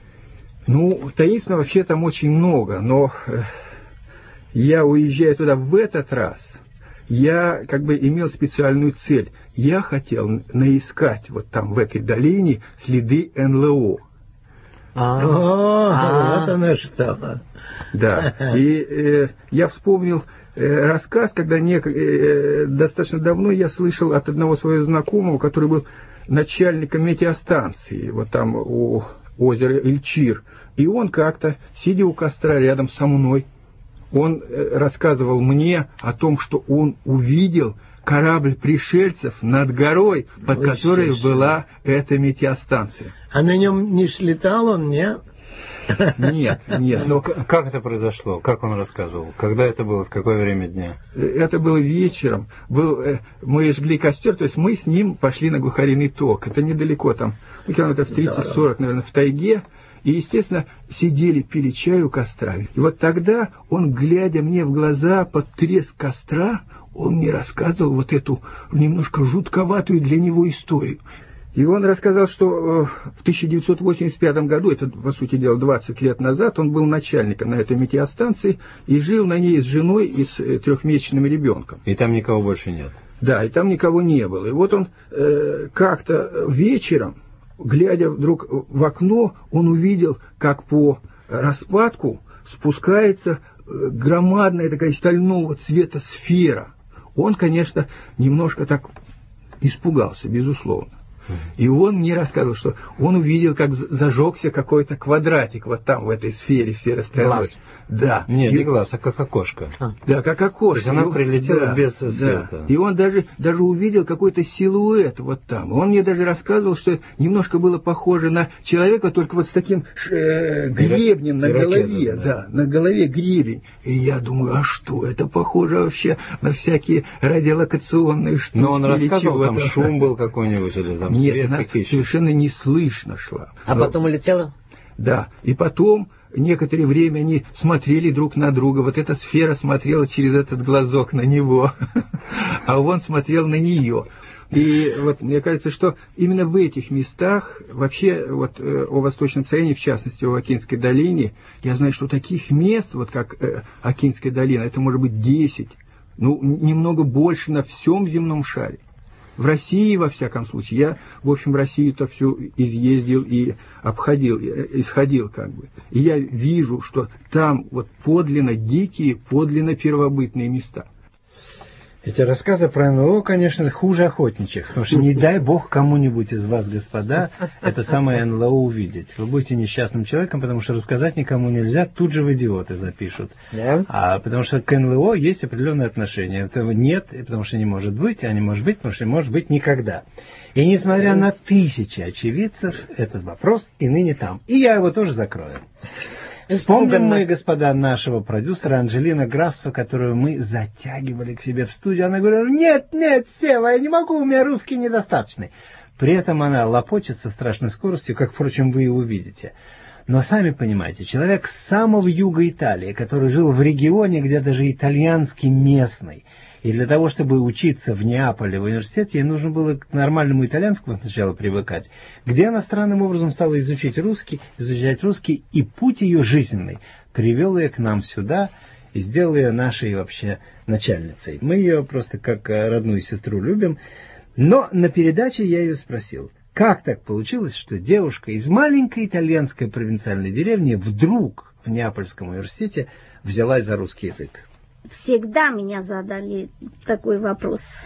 Ну, таинственного вообще там очень много, но я, уезжая туда в этот раз, я как бы имел специальную цель. Я хотел наискать вот там в этой долине следы эн эл о. А, вот оно что. Да, и э, я вспомнил э, рассказ, когда не, э, достаточно давно я слышал от одного своего знакомого, который был начальником метеостанции, вот там у озера Ильчир. И он как-то, сидя у костра рядом со мной, он э, рассказывал мне о том, что он увидел корабль пришельцев над горой, под Ой, которой что, была эта метеостанция. А на нем не слетал он, нет? Нет, нет. Но как это произошло? Как он рассказывал? Когда это было? В какое время дня? Это было вечером. Был, мы жгли костер, то есть мы с ним пошли на Глухариный ток. Это недалеко там, ну, километров тридцать-сорок, наверное, в тайге. И, естественно, сидели, пили чай у костра. И вот тогда он, глядя мне в глаза под треск костра, он мне рассказывал вот эту немножко жутковатую для него историю. И он рассказал, что в тысяча девятьсот восемьдесят пятом году, это, по сути дела, двадцать лет назад, он был начальником на этой метеостанции и жил на ней с женой и с трехмесячным ребенком. И там никого больше нет. Да, и там никого не было. И вот он э, как-то вечером, глядя вдруг в окно, он увидел, как по распадку спускается громадная такая стального цвета сфера. Он, конечно, немножко так испугался, безусловно. И он мне рассказывал, что он увидел, как зажегся какой-то квадратик вот там, в этой сфере, все расстроились. Глаз. Да. Нет, и... не глаз, а как окошко. А. Да, как окошко. То есть она прилетела да, без света. Да. И он даже, даже увидел какой-то силуэт вот там. Он мне даже рассказывал, что немножко было похоже на человека, только вот с таким э, гребнем на голове. Да. да, на голове гребень. И я думаю, а что? Это похоже вообще на всякие радиолокационные штуки. Но он рассказывал, там шум был какой-нибудь или там Нет, свет, она какие совершенно не слышно шла. А Но... потом улетела? Да, и потом некоторое время они смотрели друг на друга. Вот эта сфера смотрела через этот глазок на него, а он смотрел на нее. И вот мне кажется, что именно в этих местах, вообще вот э, о Восточном Саяне, в частности о Окинской долине, я знаю, что таких мест, вот как э, Окинская долина, это может быть десять, ну, немного больше на всем земном шаре. В России, во всяком случае, я, в общем, Россию-то всю изъездил и обходил, исходил как бы. И я вижу, что там вот подлинно дикие, подлинно первобытные места. Эти рассказы про эн эл о, конечно, хуже охотничьих, потому что не дай бог кому-нибудь из вас, господа, это самое эн эл о увидеть. Вы будете несчастным человеком, потому что рассказать никому нельзя, тут же в идиоты запишут. Yeah. А потому что к эн эл о есть определенные отношения. Этого нет, потому что не может быть, а не может быть, потому что не может быть никогда. И несмотря на тысячи очевидцев, этот вопрос и ныне там. И я его тоже закрою. Вспомним мы, господа, нашего продюсера Анджелина Грассо, которую мы затягивали к себе в студию. Она говорила: нет, нет, Сева, я не могу, у меня русский недостаточный. При этом она лопочет со страшной скоростью, как, впрочем, вы и увидите. Но сами понимаете, человек с самого юга Италии, который жил в регионе, где даже итальянский местный, и для того, чтобы учиться в Неаполе в университете, ей нужно было к нормальному итальянскому сначала привыкать, где она странным образом стала изучить русский, изучать русский, и путь ее жизненный привел ее к нам сюда и сделал ее нашей вообще начальницей. Мы ее просто как родную сестру любим. Но на передаче я ее спросил, как так получилось, что девушка из маленькой итальянской провинциальной деревни вдруг в Неапольском университете взялась за русский язык? Всегда меня задали такой вопрос.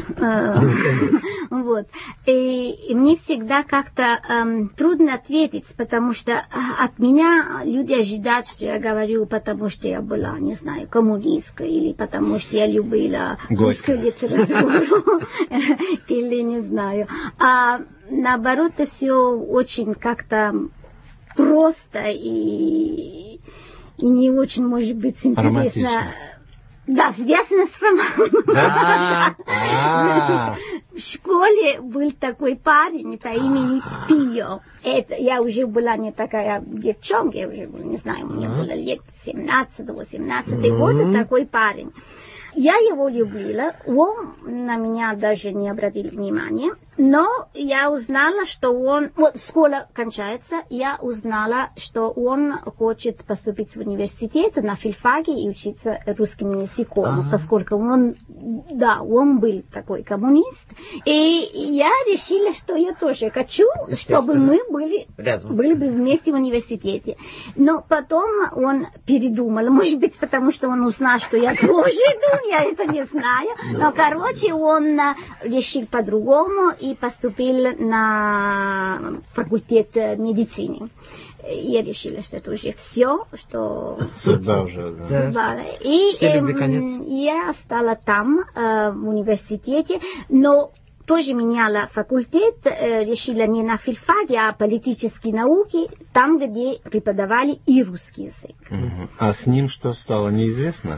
Вот. И мне всегда как-то трудно ответить, потому что от меня люди ожидают, что я говорю, потому что я была, не знаю, коммунисткой, или потому что я любила русскую литературу, или не знаю. А наоборот, это все очень как-то просто и, и не очень, может быть, интересно. Да, связано с романом. Да? Значит, в школе был такой парень по имени Пио. Это я уже была не такая девчонка, я уже, не знаю, мне было лет семнадцать-восемнадцать года, такой парень. Я его любила, он на меня даже не обратил внимания, но я узнала, что он, вот школа кончается, я узнала, что он хочет поступить в университет на филфаке и учиться русским языком, ага. Поскольку он, да, он был такой коммунист, и я решила, что я тоже хочу, чтобы мы были, были бы вместе в университете. Но потом он передумал, может быть, потому что он узнал, что я тоже иду, я это не знаю, но, короче, он решил по-другому и поступил на факультет медицины. Я решила, что это уже все, что... Сюда уже, да. Да. И эм, я стала там, э, в университете, но тоже меняла факультет, э, решила не на филфаке, а политические науки, там, где преподавали и русский язык. Угу. А с ним что стало, неизвестно?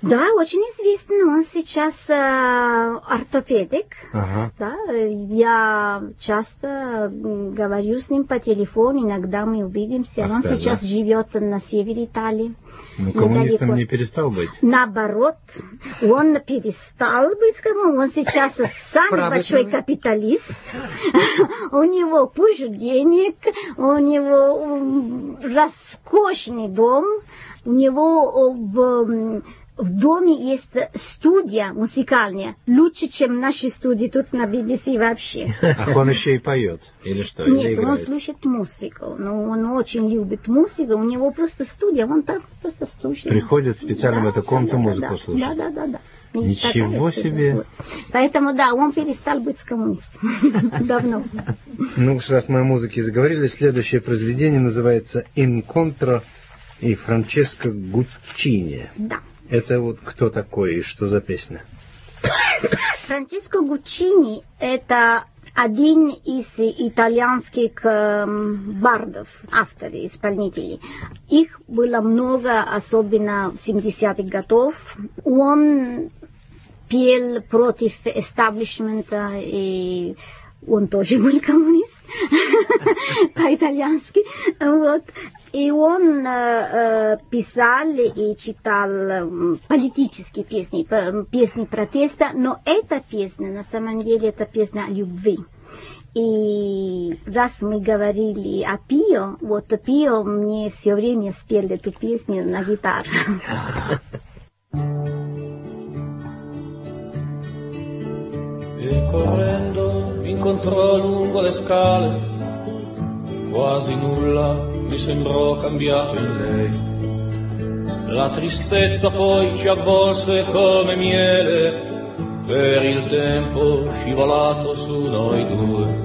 Да, очень известный. Он сейчас э, ортопедик. Ага. Да, я часто говорю с ним по телефону, иногда мы увидимся. Ах, он да, сейчас да. живет на севере Италии. Ну, коммунистом недалеко. Не перестал быть? Наоборот, он перестал быть коммунистом. Он сейчас самый большой капиталист. У него куча денег, у него роскошный дом, у него в... В доме есть студия музыкальная, лучше, чем наши студии тут на би би си вообще. Ах, он еще и поет, или что? Нет, он слушает музыку, но он очень любит музыку, у него просто студия, он так просто слушает. Приходит специально да, в эту комнату да, музыку да, слушать? Да, да, да. да. Ничего себе! Поэтому, да, он перестал быть коммунистом. Давно. Ну уж раз мы о музыке заговорили, следующее произведение называется «Инконтро» и Франческо Гуччини. Да. Это вот кто такой и что за песня? Франческо Гуччини – это один из итальянских э, бардов, авторов, исполнителей. Их было много, особенно в семидесятых годов. Он пел против эстаблишмента, и он тоже был коммунист по-итальянски. Вот. И он э, писал и читал э, политические песни, песни протеста, но эта песня, на самом деле, это песня о любви. И раз мы говорили о Пио, вот Пио мне все время спел эту песню на гитаре. E correndo mi incontrò lungo le scale, quasi nulla mi sembrò cambiato in lei. La tristezza poi ci avvolse come miele, per il tempo scivolato su noi due.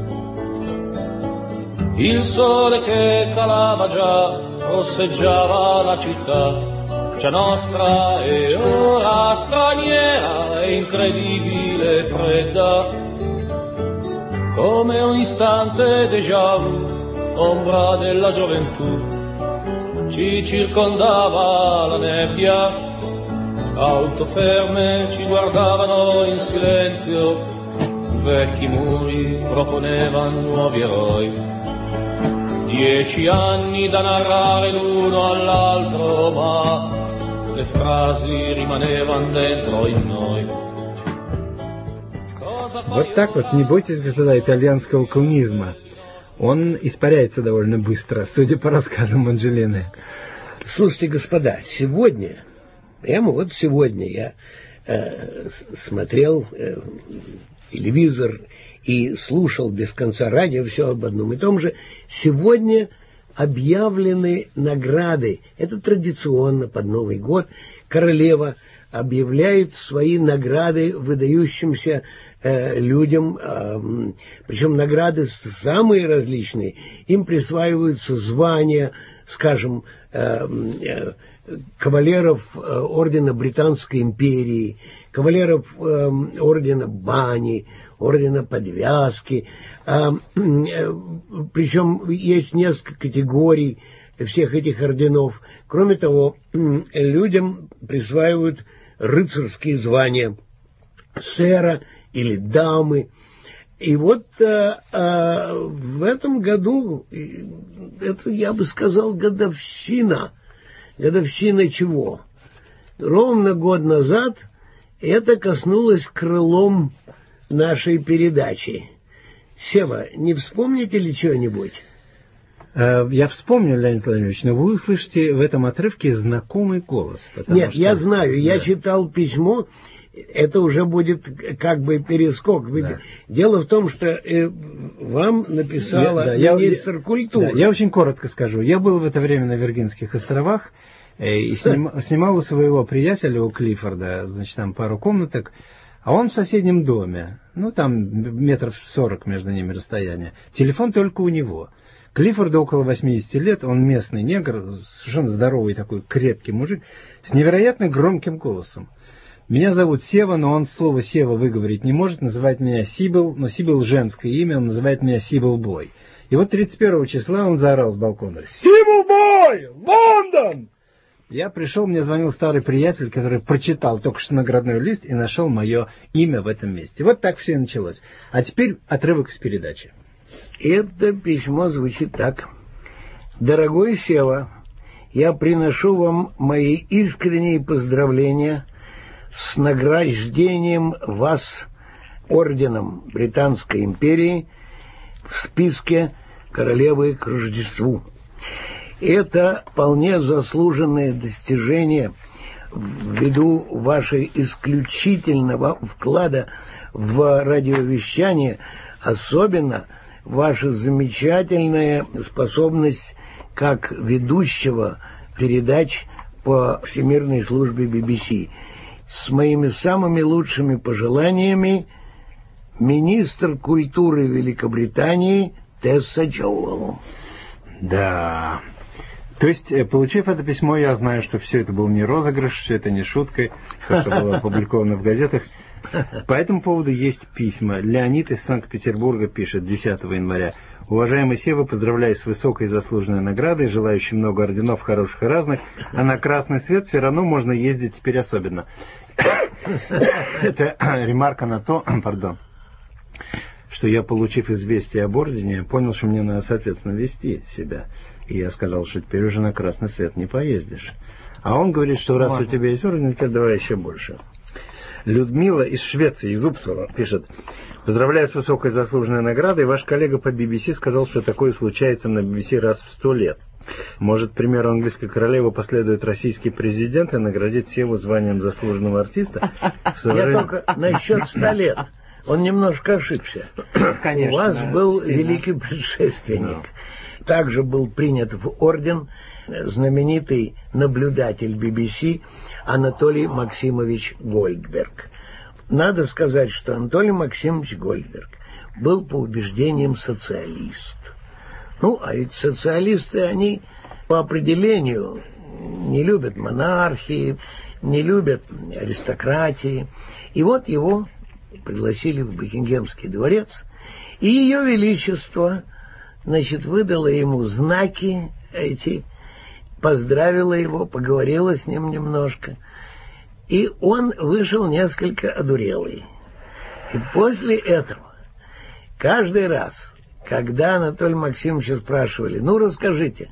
Il sole che calava già rosseggiava la città, già nostra e ora straniera e incredibile e fredda, come un istante déjà vu, ombra della gioventù, ci circondava la nebbia, auto ferme ci guardavano in silenzio, vecchi muri proponevano nuovi eroi. Dieci anni da narrare l'uno all'altro, ma le frasi rimanevano dentro in noi. Вот так вот, не бойтесь, господа, итальянского коммунизма. Он испаряется довольно быстро, судя по рассказам Анджелины. Слушайте, господа, сегодня, прямо вот сегодня я э, смотрел э, телевизор и слушал без конца радио, все об одном и том же. Сегодня объявлены награды. Это традиционно под Новый год. Королева объявляет свои награды выдающимся э, людям. Э, причем награды самые различные. Им присваиваются звания, скажем, э, э, кавалеров э, ордена Британской империи, кавалеров э, ордена Бани, ордена Подвязки. А, причем есть несколько категорий всех этих орденов. Кроме того, людям присваивают рыцарские звания сэра или дамы. И вот а, а, в этом году, это, я бы сказал, годовщина. Годовщина чего? Ровно год назад это коснулось крылом нашей передачи. Сева, не вспомните ли что-нибудь? Я вспомню, Леонид Владимирович, но вы услышите в этом отрывке знакомый голос. Нет, что... я знаю, да. Я читал письмо, это уже будет как бы перескок. Да. Дело в том, что э, вам написала я, да, министр я, культуры. Да, я очень коротко скажу. Я был в это время на Виргинских островах э, и сним, снимал у своего приятеля, у Клиффорда, значит, там пару комнаток. А он в соседнем доме, ну там метров сорок между ними расстояние. Телефон только у него. Клиффорду около восьмидесяти лет, он местный негр, совершенно здоровый такой крепкий мужик, с невероятно громким голосом. Меня зовут Сева, но он слово Сева выговорить не может, называет меня Сибил, но Сибил женское имя, он называет меня Сибил Бой. И вот тридцать первого числа он заорал с балкона: «Сибил Бой! Лондон!» Я пришел, мне звонил старый приятель, который прочитал только что наградной лист и нашел мое имя в этом месте. Вот так все и началось. А теперь отрывок с передачи. Это письмо звучит так. Дорогой Сева, я приношу вам мои искренние поздравления с награждением вас орденом Британской империи в списке королевы к Рождеству. Это вполне заслуженное достижение ввиду вашей исключительного вклада в радиовещание, особенно ваша замечательная способность как ведущего передач по всемирной службе би би си. С моими самыми лучшими пожеланиями, министр культуры Великобритании Тесса Джоуэлл. Да... То есть, получив это письмо, я знаю, что все это был не розыгрыш, все это не шутка, то, что было опубликовано в газетах. По этому поводу есть письма. Леонид из Санкт-Петербурга пишет десятого января. Уважаемый Сева, поздравляю с высокой заслуженной наградой, желающий много орденов хороших и разных, а на красный свет все равно можно ездить теперь особенно. Это ремарка на то, пардон, что я, получив известие об ордене, понял, что мне надо, соответственно, вести себя. И я сказал, что теперь уже на красный свет не поездишь. А он говорит, что раз Можно. у тебя есть орден, теперь давай еще больше. Людмила из Швеции, из Упсала, пишет. Поздравляю с высокой заслуженной наградой. Ваш коллега по би би си сказал, что такое случается на би би си раз в сто лет. Может, к примеру, английской королевы последует российский президент и наградит Севу званием заслуженного артиста? Я только насчет ста лет. Он немножко ошибся. Конечно. У вас был великий предшественник. Также был принят в орден знаменитый наблюдатель би би си Анатолий Максимович Гольдберг. Надо сказать, что Анатолий Максимович Гольдберг был по убеждениям социалист. Ну, а ведь социалисты, они по определению не любят монархии, не любят аристократии. И вот его пригласили в Букингемский дворец, и Ее Величество... Значит, выдала ему знаки эти, поздравила его, поговорила с ним немножко. И он вышел несколько одурелый. И после этого, каждый раз, когда Анатолия Максимовича спрашивали, ну, расскажите,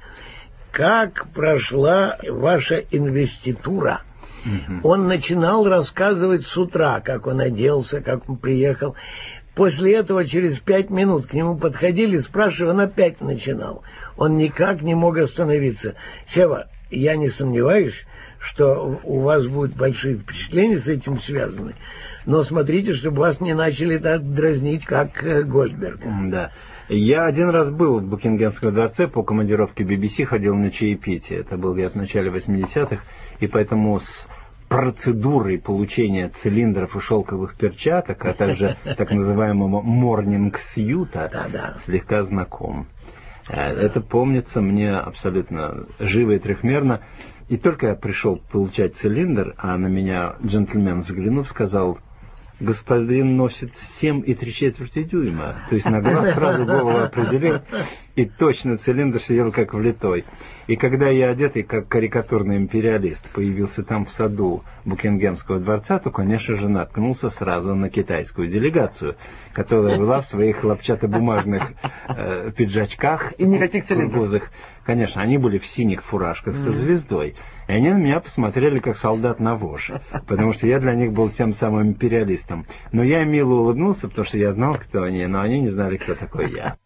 как прошла ваша инвеститура, mm-hmm. он начинал рассказывать с утра, как он оделся, как он приехал. После этого через пять минут к нему подходили, спрашивали, он опять начинал. Он никак не мог остановиться. Сева, я не сомневаюсь, что у вас будут большие впечатления с этим связаны. Но смотрите, чтобы вас не начали так дразнить, как Гольдберг. Да. Я один раз был в Букингемском дворце по командировке би би си, ходил на чаепитие. Это был где-то в начале восьмидесятых, и поэтому с процедурой получения цилиндров и шелковых перчаток, а также так называемого морнинг-сьюта слегка знаком. Это помнится мне абсолютно живо и трехмерно. И только я пришел получать цилиндр, а на меня джентльмен, взглянув, сказал: господин носит семь и три четверти дюйма. То есть на глаз сразу голову определил, и точно цилиндр сидел как влитой. И когда я, одетый как карикатурный империалист, появился там в саду Букингемского дворца, то, конечно же, наткнулся сразу на китайскую делегацию, которая была в своих хлопчатобумажных э, пиджачках и никаких цилиндров. Конечно, они были в синих фуражках со звездой. И они на меня посмотрели как солдат на вож, потому что я для них был тем самым империалистом. Но я мило улыбнулся, потому что я знал, кто они, но они не знали, кто такой я.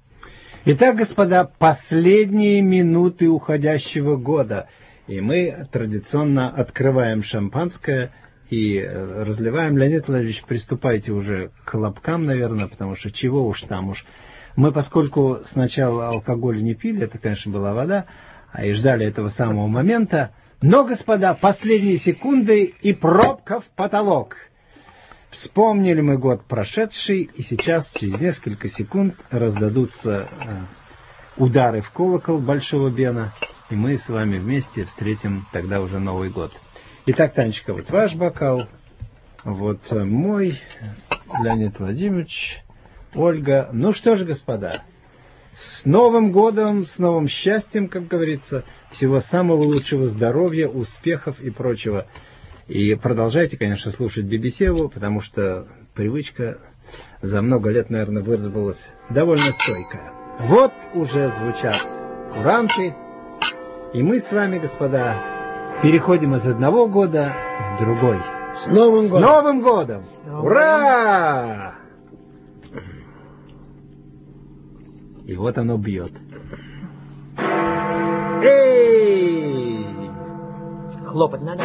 Итак, господа, последние минуты уходящего года. И мы традиционно открываем шампанское и разливаем. Леонид Владимирович, приступайте уже к хлопкам, наверное, потому что чего уж там уж. Мы, поскольку сначала алкоголь не пили, это, конечно, была вода, а и ждали этого самого момента. Но, господа, последние секунды и пробка в потолок. Вспомнили мы год прошедший, и сейчас, через несколько секунд, раздадутся э, удары в колокол Большого Бена, и мы с вами вместе встретим тогда уже Новый год. Итак, Танечка, вот ваш бокал, вот мой, Леонид Владимирович, Ольга. Ну что ж, господа, С Новым годом, с новым счастьем, как говорится. Всего самого лучшего здоровья, успехов и прочего. И продолжайте, конечно, слушать би би си, потому что привычка за много лет, наверное, выработалась довольно стойкая. Вот уже звучат куранты. И мы с вами, господа, переходим из одного года в другой. С Новым годом! С Новым годом! С Новым Ура! И вот оно бьет. Эй! Хлопать надо?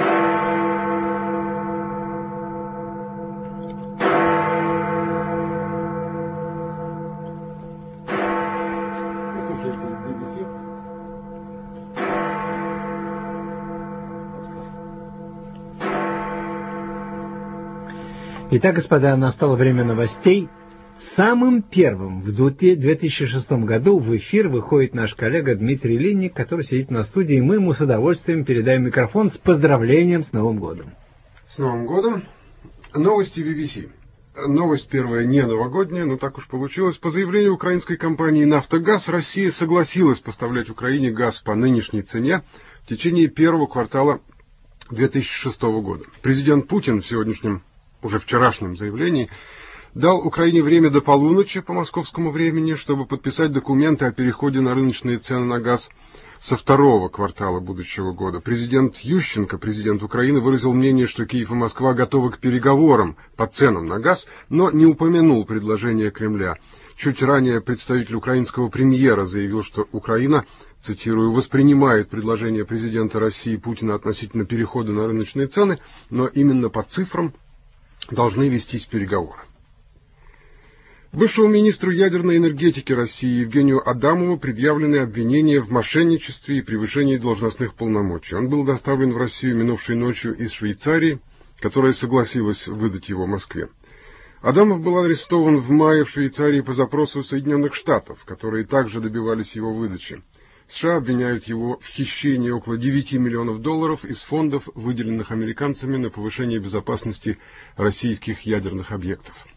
Итак, господа, настало время новостей. Самым первым в две тысячи шестом году в эфир выходит наш коллега Дмитрий Линник, который сидит на студии, и мы ему с удовольствием передаем микрофон с поздравлением с Новым годом. С Новым годом. Новости би би си. Новость первая не новогодняя, но так уж получилось. По заявлению украинской компании «Нафтогаз», Россия согласилась поставлять Украине газ по нынешней цене в течение первого квартала две тысячи шестого года. Президент Путин в сегодняшнем, уже вчерашнем заявлении дал Украине время до полуночи по московскому времени, чтобы подписать документы о переходе на рыночные цены на газ со второго квартала будущего года. Президент Ющенко, президент Украины, выразил мнение, что Киев и Москва готовы к переговорам по ценам на газ, но не упомянул предложение Кремля. Чуть ранее представитель украинского премьера заявил, что Украина, цитирую, воспринимает предложение президента России Путина относительно перехода на рыночные цены, но именно по цифрам должны вестись переговоры. Бывшему министру ядерной энергетики России Евгению Адамову предъявлены обвинения в мошенничестве и превышении должностных полномочий. Он был доставлен в Россию минувшей ночью из Швейцарии, которая согласилась выдать его Москве. Адамов был арестован в мае в Швейцарии по запросу Соединенных Штатов, которые также добивались его выдачи. США обвиняют его в хищении около девяти миллионов долларов из фондов, выделенных американцами на повышение безопасности российских ядерных объектов.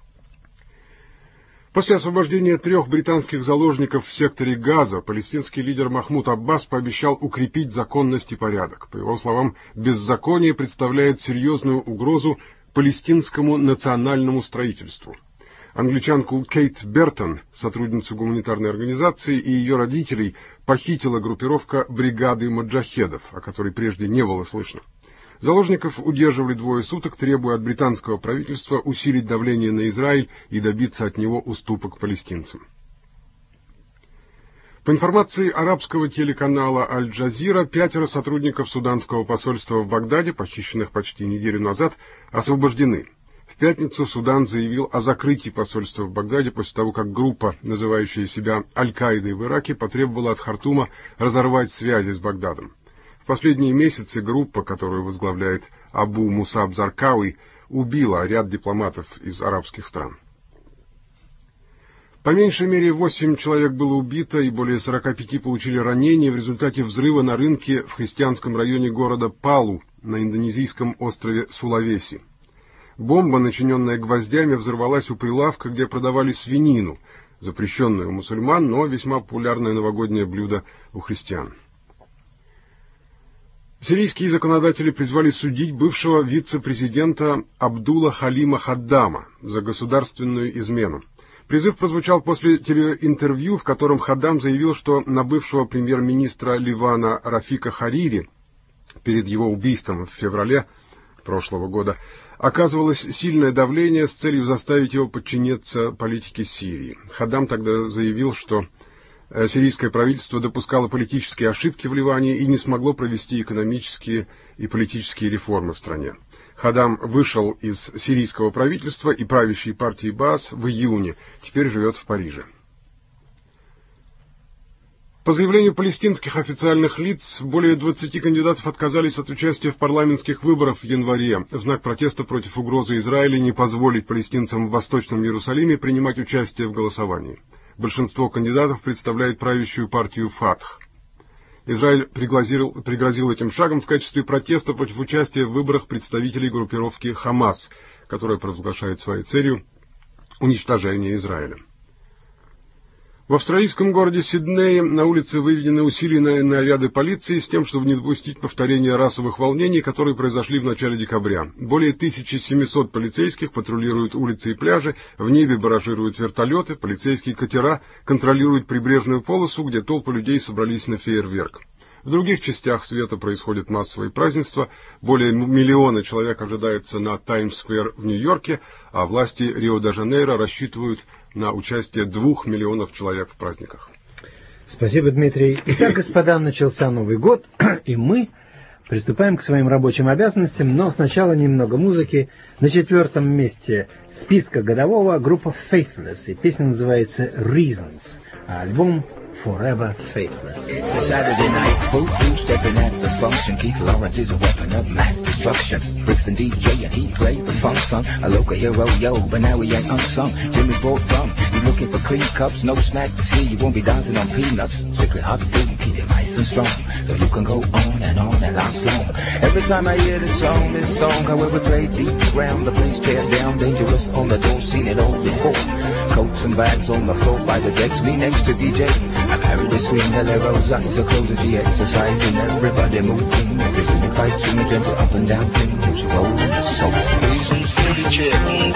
После освобождения трех британских заложников в секторе Газа палестинский лидер Махмуд Аббас пообещал укрепить законность и порядок. По его словам, беззаконие представляет серьезную угрозу палестинскому национальному строительству. Англичанку Кейт Бертон, сотрудницу гуманитарной организации, и ее родителей похитила группировка бригады маджахедов, о которой прежде не было слышно. Заложников удерживали двое суток, требуя от британского правительства усилить давление на Израиль и добиться от него уступок палестинцам. По информации арабского телеканала «Аль-Джазира», пятеро сотрудников суданского посольства в Багдаде, похищенных почти неделю назад, освобождены. В пятницу Судан заявил о закрытии посольства в Багдаде после того, как группа, называющая себя Аль-Каидой в Ираке, потребовала от Хартума разорвать связи с Багдадом. В последние месяцы группа, которую возглавляет Абу Мусаб Заркауи, убила ряд дипломатов из арабских стран. По меньшей мере восемь человек было убито и более сорока пяти получили ранения в результате взрыва на рынке в христианском районе города Палу на индонезийском острове Сулавеси. Бомба, начиненная гвоздями, взорвалась у прилавка, где продавали свинину, запрещенную у мусульман, но весьма популярное новогоднее блюдо у христиан. Сирийские законодатели призвали судить бывшего вице-президента Абдула Халима Хаддама за государственную измену. Призыв прозвучал после телеинтервью, в котором Хаддам заявил, что на бывшего премьер-министра Ливана Рафика Харири перед его убийством в феврале прошлого года оказывалось сильное давление с целью заставить его подчиниться политике Сирии. Хаддам тогда заявил, что сирийское правительство допускало политические ошибки в Ливане и не смогло провести экономические и политические реформы в стране. Хаддам вышел из сирийского правительства и правящей партии Баас в июне, теперь живет в Париже. По заявлению палестинских официальных лиц, более двадцати кандидатов отказались от участия в парламентских выборах в январе в знак протеста против угрозы Израиля не позволить палестинцам в Восточном Иерусалиме принимать участие в голосовании. Большинство кандидатов представляет правящую партию Фатх. Израиль пригрозил, пригрозил этим шагом в качестве протеста против участия в выборах представителей группировки Хамас, которая провозглашает своей целью уничтожение Израиля. В австралийском городе Сиднее на улице выведены усиленные наряды полиции с тем, чтобы не допустить повторения расовых волнений, которые произошли в начале декабря. Более тысячи семисот полицейских патрулируют улицы и пляжи, в небе баражируют вертолеты, полицейские катера контролируют прибрежную полосу, где толпы людей собрались на фейерверк. В других частях света происходят массовые празднества. Более миллиона человек ожидается на Таймс-сквер в Нью-Йорке, а власти Рио-де-Жанейро рассчитывают на участие двух миллионов человек в праздниках. Спасибо, Дмитрий. Итак, господа, начался Новый год, и мы приступаем к своим рабочим обязанностям, но сначала немного музыки. На четвертом месте списка годового группа Faithless, и песня называется Reasons, а альбом Forever Faithless. It's a Saturday night, full crew stepping at the function. Keith Lawrence is a weapon of mass destruction. Brixton D J and he played the funk song. A local hero, yo, but now he ain't unsung. Jimmy brought rum, you looking for clean cups, no snack to see. You won't be dancing on peanuts. Strictly hard to food, keep it nice and strong. So you can go on and on and last long. Every time I hear this song, this song, however played deep ground, the place tear down, dangerous on the door, seen it all before. Coats and bags on the floor by the decks, me next to D J. I carry the swing, the levels, eyes are closed, the exercising, everybody moving. If you're doing fights, swing a gentle up and down thing, who's rolling the soul. Reasons to be cheerful,